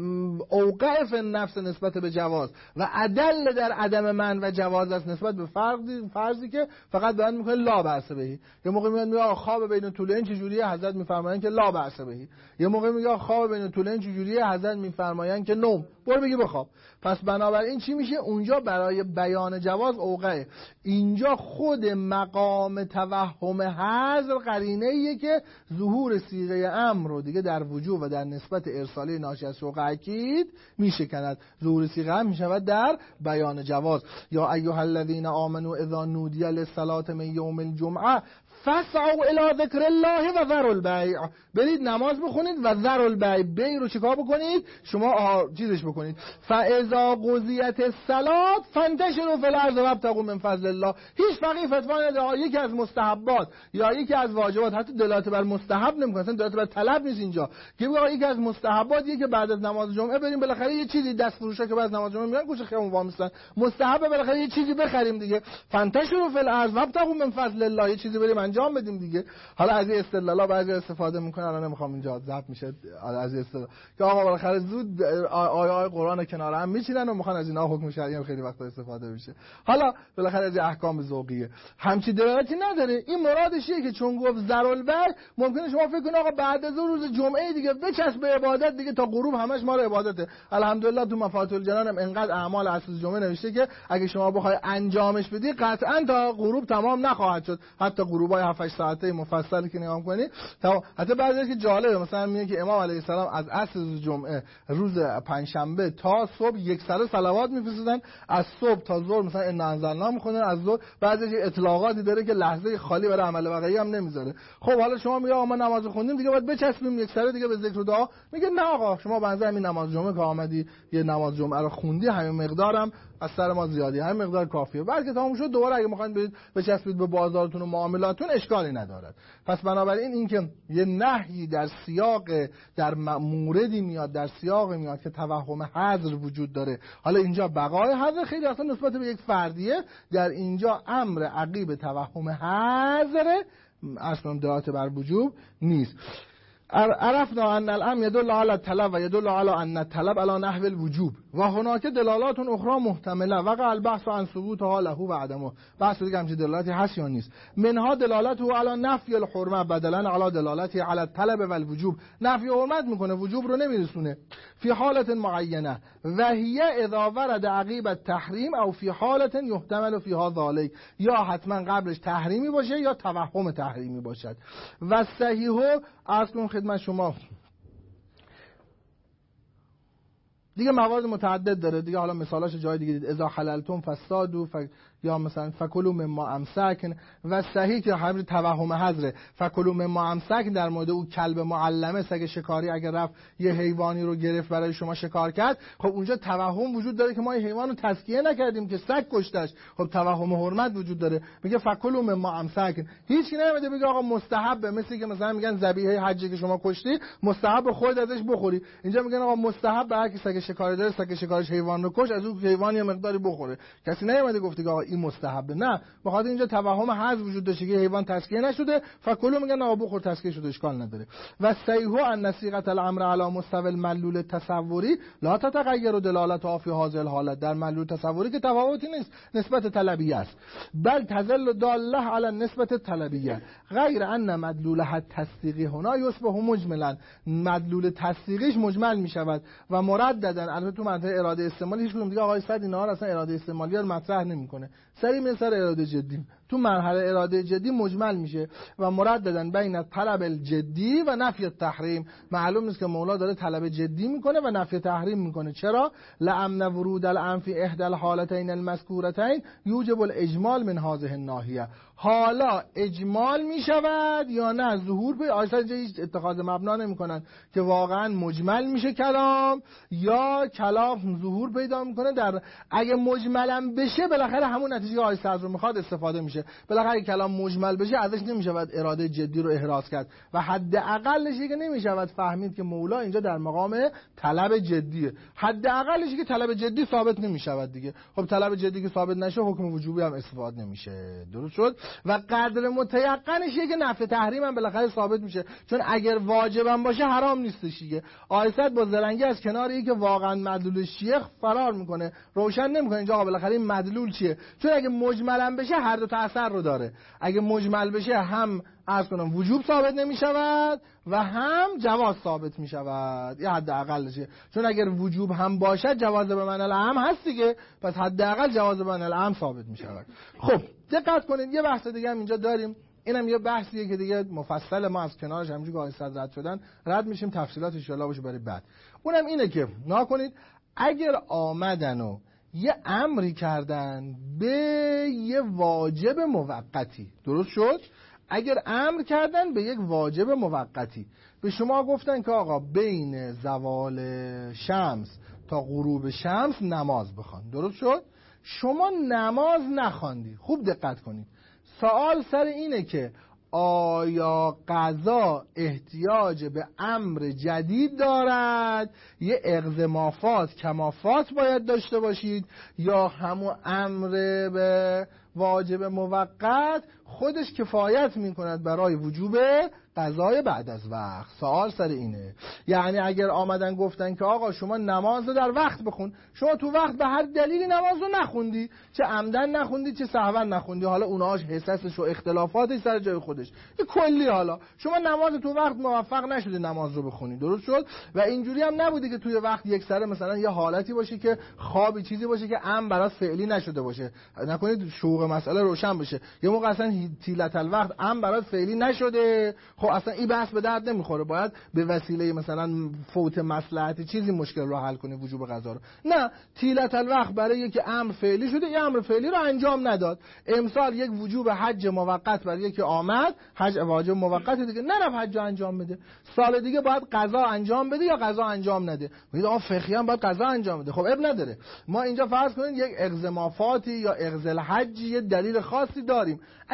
اوقع فی النفس نسبت به جواز و عدل در عدم من و جواز است نسبت به فرضی که فقط بیان میکنه لا بأس بهی. یه موقع میاد میگه خواب بین طولین چجوریه، حضرت میفرمایند که لا بأس بهی. یه موقع میگه خواب بین طولین چجوریه، حضرت میفرمایند که نوم، برو بگی بخواب. پس بنابراین چی میشه اونجا برای بیان جواز اوقعه. اینجا خود مقام توهم حذر قرینه ایه که ظهور صیغه امر رو دیگه در وجوب و در نسبت ارسالی ناشی از شوق اکید میشکند. ظهور صیغه امر میشود در بیان جواز. یا ایها الذین آمنوا اذا نودی للصلاة من یوم الجمعه فاسعوا الی ذکر الله و ذروا البیع. برید نماز بخونید و ذروا البیع، بیع رو چیکار بکنید؟ شما چیزش بکنید. فاذا قضیت الصلاة فانتشروا فی الارض وابتغوا من فضل الله. هیچ فقیه فتوا نده یکی از مستحبات یا یکی از واجبات، حتی دلالت بر مستحب نمیکنه، اصلا دلالت بر طلب نیست اینجا، که بگه یکی از مستحباتیه که بعد از نماز جمعه بریم بالاخره یه چیزی دست فروشا که بعد از نماز جمعه میان گوشه خیابون وامستن، مستحبه بالاخره یه چیزی بخریم دیگه. فانتشروا فی الارض وابتغوا من فضل الله، یه چیزی بریم انجام بدیم دیگه. حالا از این استدلالا بعضی استفاده میکنن، الان نمیخوام اینجا ضبط میشه از این استدلال که آقا بالاخره زود آیه قرآن کنار هم میچینن و میخوان از اینا حکم شرعی هم خیلی وقتا استفاده بشه. حالا بالاخره از احکام ذوقیه همچی دلالتی نداره. این مرادش اینه که چون گفت ذرالبیع ممکنه شما فکر کنید آقا بعد از روز جمعه دیگه بچسب به عبادت دیگه تا غروب همش مال عبادته. الحمدلله تو مفاتیح الجنان هم انقدر اعمال اصل جمعه نوشته که اگه شما بخوای انجامش بدی قطعا تا غروب تمام نخواهد شد. حتی غروبای 7 ساعته مفصلی که نگاه کنید حتی بعضی که جالبه مثلا میگه که امام علیه السلام از عصر جمعه روز پنجشنبه تا صبح یک سره صلوات میفرستادن، از صبح تا ظهر مثلا ان انزلنا میخونن، از ظهر بعضی اطلاقاتی داره که لحظه خالی برای عمل واقعی هم نمیذاره. خب حالا شما میگه ما نماز خوندیم دیگه باید بچسبیم یک سره دیگه به ذکر و دعا، میگه نه آقا شما بنظر همین نماز جمعه که آمدی یه نماز جمعه رو خوندی همین مقدارم از سر ما زیادی، همین مقدار کافیه، بلکه تموم شد دوباره اگه میخواین برید بچسبید به بازارتون و معاملاتتون اشکالی ندارد. پس بنابراین اینکه یه نهی در سیاق در موردی میاد، در سیاق میاد که توهم حذر وجود داره، حالا اینجا بقای حذر خیلی اصلا نسبت به یک فردیه، در اینجا امر عقیب توهم حذر اصلا دلالت بر وجوب نیست. عرفنا ان الامر يدل على الطلب و يدل على ان الطلب على نحو الوجوب و هناك دلالات اخرى محتمله وقع البحث عن ثبوتها له و عدمه. بحث دیگه همچین دلالتی هست یا نیست. منها دلالته على نفی الحرمه بدلا على دلالتی على الطلب و الوجوب. نفی حرمت میکنه، وجوب رو نمیرسونه. فی حالت معینه و هی اذا ورد عقیب التحریم او فی حالت یحتمل فیها ذلک، یا حتما قبلش تحریمی باشه یا توهم تحریمی باشد. و صحیح اصلا خدمت شما دیگه موارد متعدد داره دیگه، حالا مثالاش جای دیگه دید. اذا حللتم فصادوا یا مثلا فکلوا مما امسکن. و صحیح که همین توهم حذره، فکلوا مما امسکن در مورد او کلب معلمه، سگ شکاری اگر رفت یه حیوانی رو گرفت برای شما شکار کرد، خب اونجا توهم وجود داره که ما این حیوان رو تزکیه نکردیم که سگ کشتش، خب توهم حرمت وجود داره. میگه فکلوا مما امسکن، هیچ کی نمیده بگه آقا مستحبه، مثل که مثلا میگن ذبیحه حجی که شما کشتی مستحب خود ازش بخوری، اینجا میگن آقا مستحب هر کی سگ شکاری داره سگ شکارش حیوان رو کش از اون حیوان یه مقداری بخوره. کسی نمیده گفته که آقا این مستحبه، نه، بخاطر اینجا توهم حذف وجود داشته که حیوان تزکیه نشده، فکلوا میگن آقا بخور تزکیه شده اشکال نداره. و صحیح ان صيغه الامر علی مستوى المدلول التصوری لا تتغیر دلالتها فی هذه الحالت. در مدلول تصوری که تفاوتی نیست، نسبت طلبیه است، بل تزل داله علی نسبت طلبیه غیر ان مدلولها التصدیقی هنا یصبح مجملا. مدلول تصدیقیش مجمل میشود و مرددا. البته تو منطقه اراده استعمالی هیچ کدوم دیگه آقای صد اینا اصلا اراده استعمالی رو مطرح نمیکنه، سری مثل اراده جدی تو مرحله اراده جدی مجمل میشه و مرددن بین طلب الجدی و نفی التحریم. معلوم نیست که مولا داره طلب جدی میکنه و نفی تحریم میکنه. چرا؟ لامن ورود الامر فی احدى الحالتين المذکورتين یوجب الاجمال من هذه الناحیه. حالا اجمال میشود یا نه ظهور به اصلا هیچ اتخاذ مبنا نمیکنن که واقعا مجمل میشه کلام یا کلام ظهور پیدا میکنه. در اگه مجملم بشه بالاخره همون نتیجه آیه صدر رو میخواد استفاده میشه. بالاخره کلام مجمل بشه ازش نمیشود اراده جدی رو احراز کرد و حداقلش که نمیشود فهمید که مولا اینجا در مقام طلب جدیه. حداقلش که طلب جدی ثابت نمیشود دیگه. خب طلب جدی که ثابت نشه حکم وجوبی هم استفاده نمیشه. درست شد؟ و قدر متيقنش که نفی تحریم هم بالاخره ثابت میشه، چون اگر واجبم باشه حرام نیستش دیگه. آیت با زرنگی از کنار این که واقعا مدلول شیخ فرار میکنه، روشن نمیکنه اینجا آقا بالاخره این مدلول چیه. چون اگه مجملم بشه هر دو تا اثر رو داره. اگه مجمل بشه هم عرض کنم وجوب ثابت نمیشود و هم جواز ثابت میشود، یه حداقلشه. چون اگر وجوب هم باشه جواز به معنی العام هست دیگه، پس حداقل جواز به معنی العام ثابت میشود. خب دقت کنید یه بحث دیگه هم اینجا داریم، اینم یه بحثیه که دیگه مفصل ما از کنارش همینجوری که آیه رد شدن رد میشیم، تفصیلاتش ان شاءالله باشه برای بعد. اونم اینه که نکنید اگر آمدن و یه امری کردن به یه واجب موقتی، درست شد؟ اگر امر کردن به یک واجب موقتی، به شما گفتن که آقا بین زوال شمس تا غروب شمس نماز بخوان، درست شد؟ شما نماز نخواندی. خوب دقت کنید، سوال سر اینه که آیا قضا احتیاج به امر جدید دارد، یه اقضمافات کمافات باید داشته باشید، یا همون امر به واجب موقت خودش کفایت میکند برای وجوب قضای بعد از وقت؟ سوال سر اینه. یعنی اگر آمدن گفتن که آقا شما نماز در وقت بخون، شما تو وقت به هر دلیلی نماز رو نخوندی، چه عمدن نخوندی چه سهوا نخوندی، حالا اونهاش حساسش و اختلافاتش سر جای خودش، این کلی حالا شما نماز تو وقت موفق نشدی نماز رو بخونی، درست شد؟ و اینجوری هم نبودی که توی وقت یک سره مثلا یه حالتی باشه که خوابی چیزی باشه که امر برات فعلی نشده باشه. نکنید شوق مسئله روشن بشه، یه موقع اصلا طیلت الوقت امر برات فعلی نشده، خب اصلا این بحث به درد نمیخوره، باید به وسیله مثلا فوت مصلحتی چیزی مشکل رو حل کنی وجوب قضا رو. نه، طیلت الوقت برای یکی امر فعلی شده، این امر فعلی رو انجام نداد. امسال یک وجوب حج موقت برای یکی آمد، حج واجب موقت دیگه نرفت حج انجام بده، سال دیگه باید قضا انجام بده یا قضا انجام نده. میگه آقا فقهی هم باید قضا انجام بده. خب اب نداره، ما اینجا فرض کنید یک اقضمافاتی یا اقضل حج یه دلیل خاصی داریم. اگه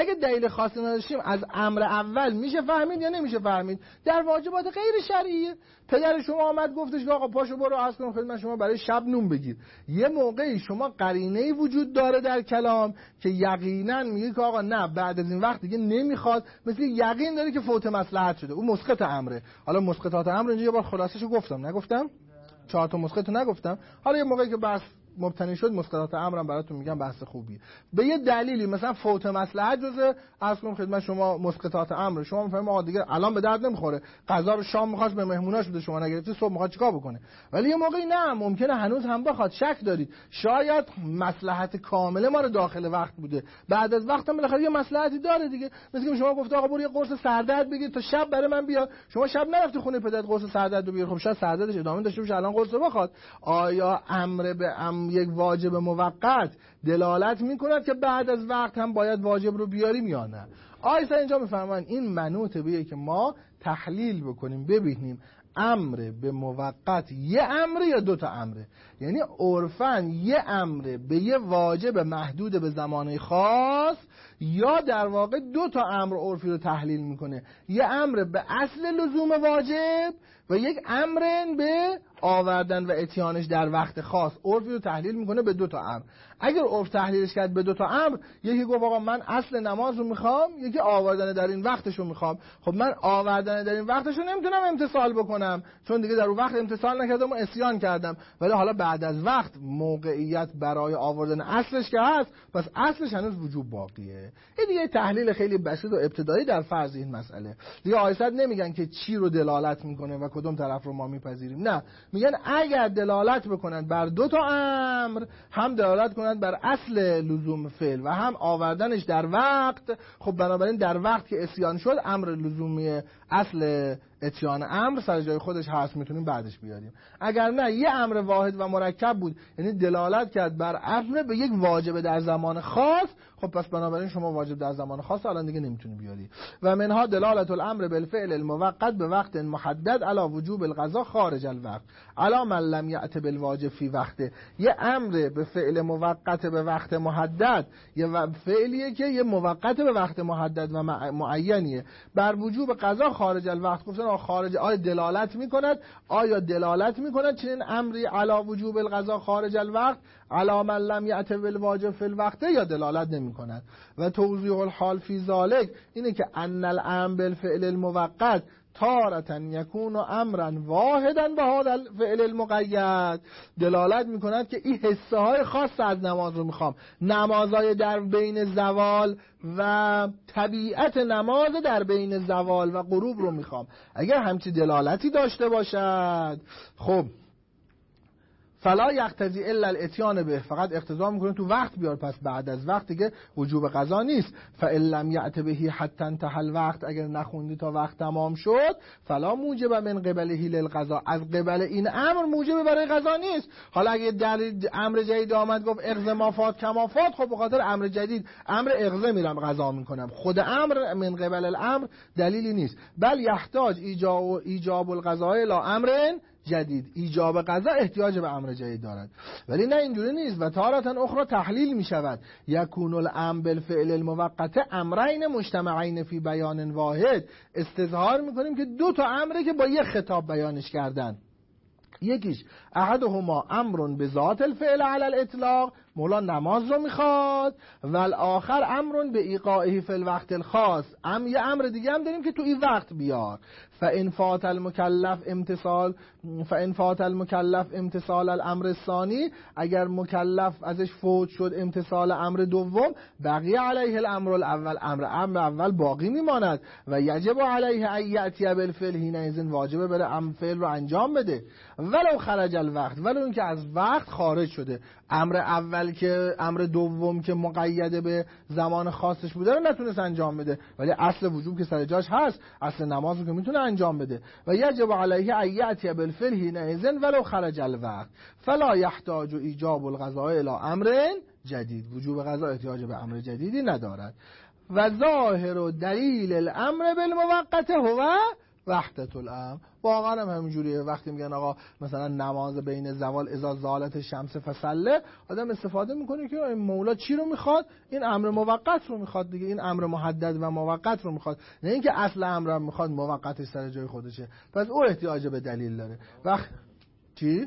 اگه دلیل خاصی نداشتیم از امر اول میشه فهمید یا نمیشه فهمید؟ در واجبات غیر شرعیه. پدر شما آمد گفتش که آقا پاشو برو عرض کن خدمت شما برای شب نون بگیر. یه موقعی شما قرینه‌ای وجود داره در کلام که یقینا میگه که آقا نه بعد از این وقت دیگه نمیخواد، مثل یقین داره که فوت مصلحت شده، اون مسقط امره. حالا مسقطات امر اینجا یه بار خلاصه‌شو گفتم، نگفتم؟ 4 تا مسقط رو نگفتم. حالا یه موقعی که بحث مبتنی شد مسقطات امرم براتون میگم بحث خوبیه. به یه دلیلی مثلا فوت مصلحت جزء عرض کنم خدمت شما مسقطات امر، شما میفهمید آقا دیگه الان به درد نمیخوره، غذا رو شام میخواست به مهموناش بده شما نگرفتی، صبح میخواد چیکار بکنه؟ ولی یه موقعی نه، ممکنه هنوز هم بخواد، شک دارید شاید مصلحت کامله ما رو داخل وقت بوده، بعد از وقت هم بالاخره یه مصلحتی داره دیگه. مثل که شما گفته آقا برو یه قرص سردرد بگیر تا شب برای من بیار، شما شب نرفتی خونه پدرت قرص سردرد رو بیار، خب شاید سردردش ادامه داشته باشه الان قرص بخواد. آیا امر به یک واجب موقت دلالت میکند که بعد از وقت هم باید واجب رو بیاریم یا نه؟ آیسا اینجا میفرمان این منوط به که ما تحلیل بکنیم ببینیم امر به موقت یه امر یا 2 تا امره. یعنی عرفاً یه امر به یه واجب محدود به زمانه خاص، یا در واقع 2 تا امر عرفی رو تحلیل میکنه، یه امر به اصل لزوم واجب و یک امر به آوردن و اتیانش در وقت خاص. عرفی رو تحلیل میکنه به 2 تا امر. اگر عرف تحلیلش کرد به 2 تا امر، یکی گفت آقا من اصل نماز رو میخوام، یکی آوردن در این وقتش رو میخوام، خب من آوردن در این وقتش رو نمیتونم امتثال بکنم چون دیگه در اون وقت امتثال نکردم و عصیان کردم، ولی حالا بعد از وقت موقعیت برای آوردن اصلش که هست، پس اصلش هنوز وجوب باقیه. این دیگه تحلیل خیلی بسیط و ابتدایی در فرض این مسئله. دیگه آیات نمیگن که چی رو دلالت میکنه و کدوم طرف رو ما میپذیریم، نه، میگن اگر دلالت بکنن بر 2 تا امر، هم دلالت کنن بر اصل لزوم فعل و هم آوردنش در وقت، خب بنابراین در وقت که عصیان شد امر لزومی اصل اتیان امر سر جای خودش هست، میتونیم بعدش بیاریم. اگر نه یه امر واحد و مرکب بود، یعنی دلالت کرد بر امر به یک واجب در زمان خاص، خب پس بنابراین شما واجب در زمان خاص الان دیگه نمیتونی بیاری. و منها دلالت الامر بالفعل الموقت به وقت محدد علی وجوب القضاء خارج الوقت علی من لم یأت بالواجب فی وقته. یه امر به فعل موقت به وقت محدد، یه فعلیه که یه موقت به وقت محدد و معینیه، بر وجوب قضا خارج الوقت. گفتن خارج، آیا دلالت میکند؟ آیا دلالت میکند چنین امری علی وجوب القضاء خارج الوقت علی من لم یأت بالواجب فی الوقت، یا دلالت نمیکند؟ و توضیح الحال فی ذالک اینه که ان الامر بالفعل الموقت تارة یکون امرا واحدا به هذا الفعل المقید، دلالت میکند که این حصه های خاص از نماز رو میخوام، نمازهای در بین زوال و طبیعت نماز در بین زوال و غروب رو میخوام. اگر همچی دلالتی داشته باشد، خب فلا یقتضی الا الاتیان به، فقط اقتضا میکنه تو وقت بیار، پس بعد از وقت دیگه وجوب قضا نیست. فان لم یأت به حتی انتهى الوقت، اگر نخوندی تا وقت تمام شد، فلا موجب من قبله للقضا، از قبل این امر موجب برای قضا نیست. حالا اگه دلیل امر جدید آمد گفت اغض ما فات کما فات، خب به خاطر امر جدید امر اغض میرم قضا میکنم، خود امر من قبل الامر دلیلی نیست. بل یحتاج ایجاب القضاء الی امر جدید، ایجاب قضا احتیاج به امر جدید دارد. ولی نه اینجوری نیست. و تارة اخرى تحلیل می شود یکون الامر بالفعل الموقت امرین مجتمعین فی بیان واحد، استظهار میکنیم که 2 تا امره که با یک خطاب بیانش کردن، یکیش احدهما امر به ذات الفعل علی الاطلاق، مولا نماز رو میخواد، و الاخر امر به ایقاعه فی الوقت الخاص، یه امر دیگه هم داریم که تو این وقت بیار. فان فات المکلف امتثال الامر الثانی، اگر مکلف ازش فوت شد امتثال امر دوم، بقیه علیه الامر الاول، امر اول باقی میماند. و یجب علیه ان یأتی بالفعل، حینئذ واجبه بره امر فعل رو انجام بده، ولو خرج الوقت، ولو اینکه از وقت خارج شده. امر اول که امر دوم که مقید به زمان خاصش بوده رو نتونست انجام بده، ولی اصل وجوب که سر جاش هست، اصل نماز رو که میتونه انجام بده. و یجب علیه ان یأتی بالفعل حینئذ ولو خرج الوقت فلا یحتاج ایجاب القضاء الی امر جدید، وجوب قضا احتیاج به امر جدیدی ندارد. و ظاهر و دلیل الامر بالموقت هو، وحدت الامر. واقعا هم همینجوریه. وقتی میگن آقا مثلا نماز بین زوال اذا زالت الشمس فصله، آدم استفاده میکنه که این مولا چی رو میخواد؟ این امر موقت رو میخواد دیگه، این امر محدد و موقت رو میخواد، نه اینکه اصل امر هم میخواد موقتش سر جای خودشه. پس او احتیاج به دلیل داره. وقت چی؟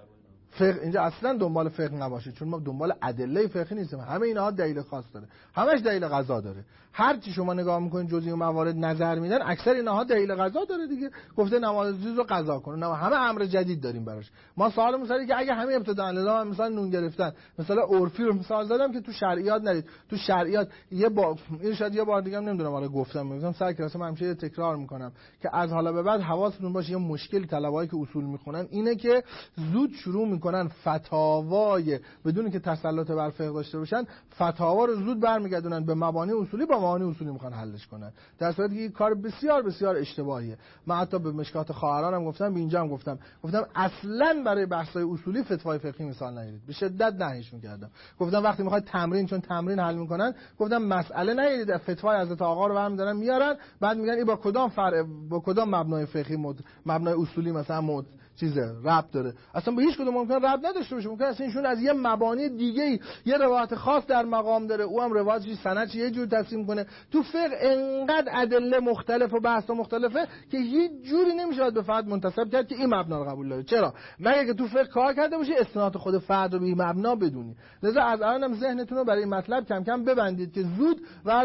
فقه اینجا اصلا دنبال فقه نباشید، چون ما دنبال ادله فقهی نیستیم. همه اینها دلیل خاص داره، همش دلیل قضا داره. هر چی شما نگاه میکنید جزئی موارد نظر میدن، اکثر اینها دلیل قضا داره دیگه. گفته نماز رو قضا کن، نه همه امر جدید داریم براش. ما سوال مثلا که اگه همه ابتداء نظام مثلا نون گرفتن، مثلا عرفی رو مثال زدم که تو شرعیات ندید. تو شرعیات این شاید یه بار دیگه هم نمیدونم آره گفتم سر کلاس من همیشه تکرار میکنم که از حالا به بعد حواستون باشه یه مشکل طلبهایی که اصول میخونن اینه که زود شروع میکنن فتاوای بدون که تسلط بر فقه داشته باشن، فتاوا رو زود برمیگردونن به مبانی اصولی، با مبانی اصولی میخوان حلش کنن، در صورتی که این کار بسیار بسیار اشتباهیه. من حتی به مشکات خواهرانم گفتم، به اینجا هم گفتم اصلا برای بحث‌های اصولی فتوای فقهی مثال نگیرید، به شدت نهیش میکردم. گفتم وقتی میخواید تمرین، چون تمرین حل میکنن، گفتم مسئله نگیرید فتوای حضرت آقا رو برمی‌دارن میارن، بعد میگن این با کدام فرع، با کدام مبنای فقهی مبنای اصولی مثلا چیزه ربط داره. اصلا به هیچ کدوم ممکن ربط نداشته باشه. ممکن اصلا ایشون از یه مبانی دیگه یه روایت خاص در مقام داره، او هم روایتش سندش یه جور تصمیم کنه. تو فقه انقدر ادله مختلف و بحث مختلفه که هیچ جوری نمیشه به فرد منتسب کرد که این مبنا رو قبول داره. چرا؟ مگه که تو فقه کار کرده باشی استناد خود فرد رو به این مبنا بدونی. لذا از الانم ذهنتون رو برای این مطلب کم کم ببندید که زود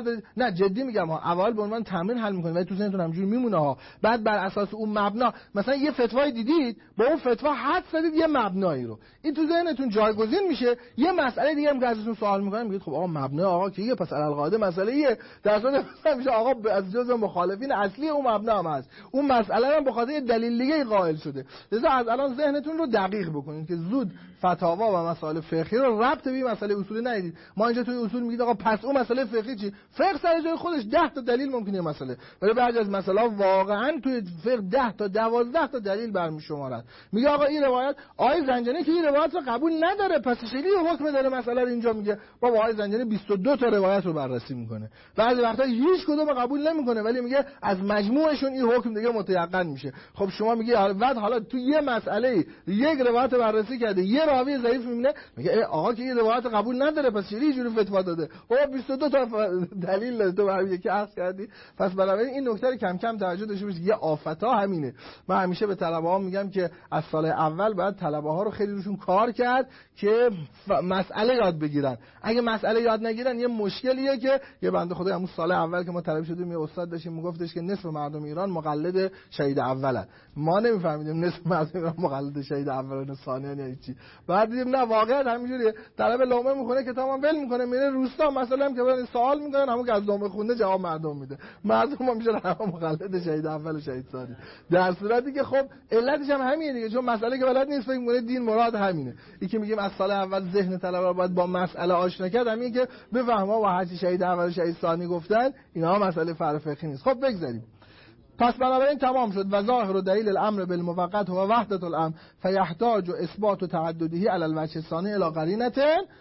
نه جدی میگم ها، اول به عنوان تمرین حل میکنید ولی تو ذهنتون همینجوری میمونه ها. بعد بر اساس اون مبنا مثلا یه فتوای دیدید، با اون فتوا حد زدید یه مبنایی رو، این تو ذهنتون جایگزین میشه. یه مسئله دیگه هم که ازتون سوال میکنن میگید خب آقا مبنای آقا کیه؟ پس القاعده مسئله ایه. در صورت مثلا میشه آقا از جزء مخالفین اصلی اون مبنا هم هست، اون مسئله هم به خاطر دلیل دیگه قائل شده. لذا از الان ذهنتون رو دقیق بکنید که زود فتاوا و مسائل فقهی رو ربط به مسئله اصولی ندید. ما اینجا توی اصول میگید آقا پس اون مسئله فقهی چی؟ فقه سر جای خودش 10 تا دلیل ممکنه مسئله، ولی بعضی از مسائل واقعا توی فقه 10 تا 12 تا دلیل برمی‌شمارن. میگه آقا این روایت آقای زنجانی که این روایت رو قبول نداره، پس چجوری حکم داره مسئله رو اینجا میگه؟ بابا آقای زنجانی 22 تا روایت رو بررسی میکنه، بعضی وقتا هیچ کدوم قبول نمیکنه، ولی میگه از مجموعشون این حکم دیگه متيقن میشه. خب شما میگی بعد حالا تو یه مسئله یک روایت بررسی کرده، یه راوی ضعیف میبینه، میگه آقا که این روایت قبول نداره، پس چجوری اینجوری فتوا داده؟ بابا 22 تا دلیل تو برام یکی عرض کردی. پس بنابراین این نکته رو کم کم توجه داشته باشید. یه آفتا همینه. من همیشه به طلبه‌ها میگم که از سال اول باید طلبه‌ها رو خیلی روشون کار کرد که مسئله یاد بگیرن. اگه مسئله یاد نگیرن یه مشکلیه که یه بنده خدای همون سال اول که ما طلب شدیم یه استاد داشتیم میگفتش که نصف مردم ایران مقلد شهید اولن. ما نمیفهمیدیم نصف مردم ایران مقلد شهید اولن ثانیان یعنی چی. بعد دیدیم نه واقعا همینجوریه. طلب لومه میخونه کتابم ول میکنه میره روستا مثلا هم که برن سوال میکنن، همون که از لومه خونده جواب مردم میده. مردم هم میشه همه مقلد شهید اول و شهید ثانی. در صورتی که خب علتش هم همینه دیگه، چون مسئله که بلد نیست فکر میکنه دین مراد همینه. این که میگیم از سال اول ذهن طلبه باید با مسئله آشنا کرد، همین که بفهمه و هر چی شهید اول و شهید ثانی گفتن اینا مسئله فرع فقهی نیست. خب بگذاریم. پس بنابراین تمام شد. و ظاهر و دلیل الامر بالموقت و وحدت الامر فیحتاج اثبات تعدده علی الوجه الثانی الی قرینه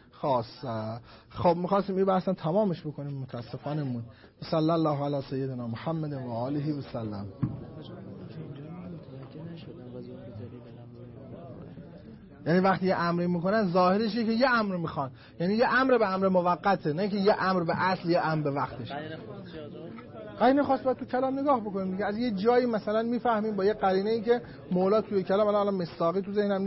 خاصه. خب می‌خواستیم این بحثا تمامش بکنیم، متاسفانه مون. صلی الله علی سیدنا محمد و آله و سلم. یعنی وقتی یه امری میکنن ظاهرش اینه که یه امر میخوان، یعنی یه امر به امر موقته، نه که یه امر به اصل، یه امر به وقتش. قرینه خاص باید تو کلام نگاه بکنیم دیگه. از یه جایی مثلا میفهمیم با یه قرینه‌ای که مولا توی کلام الان مستاقی تو ذهنم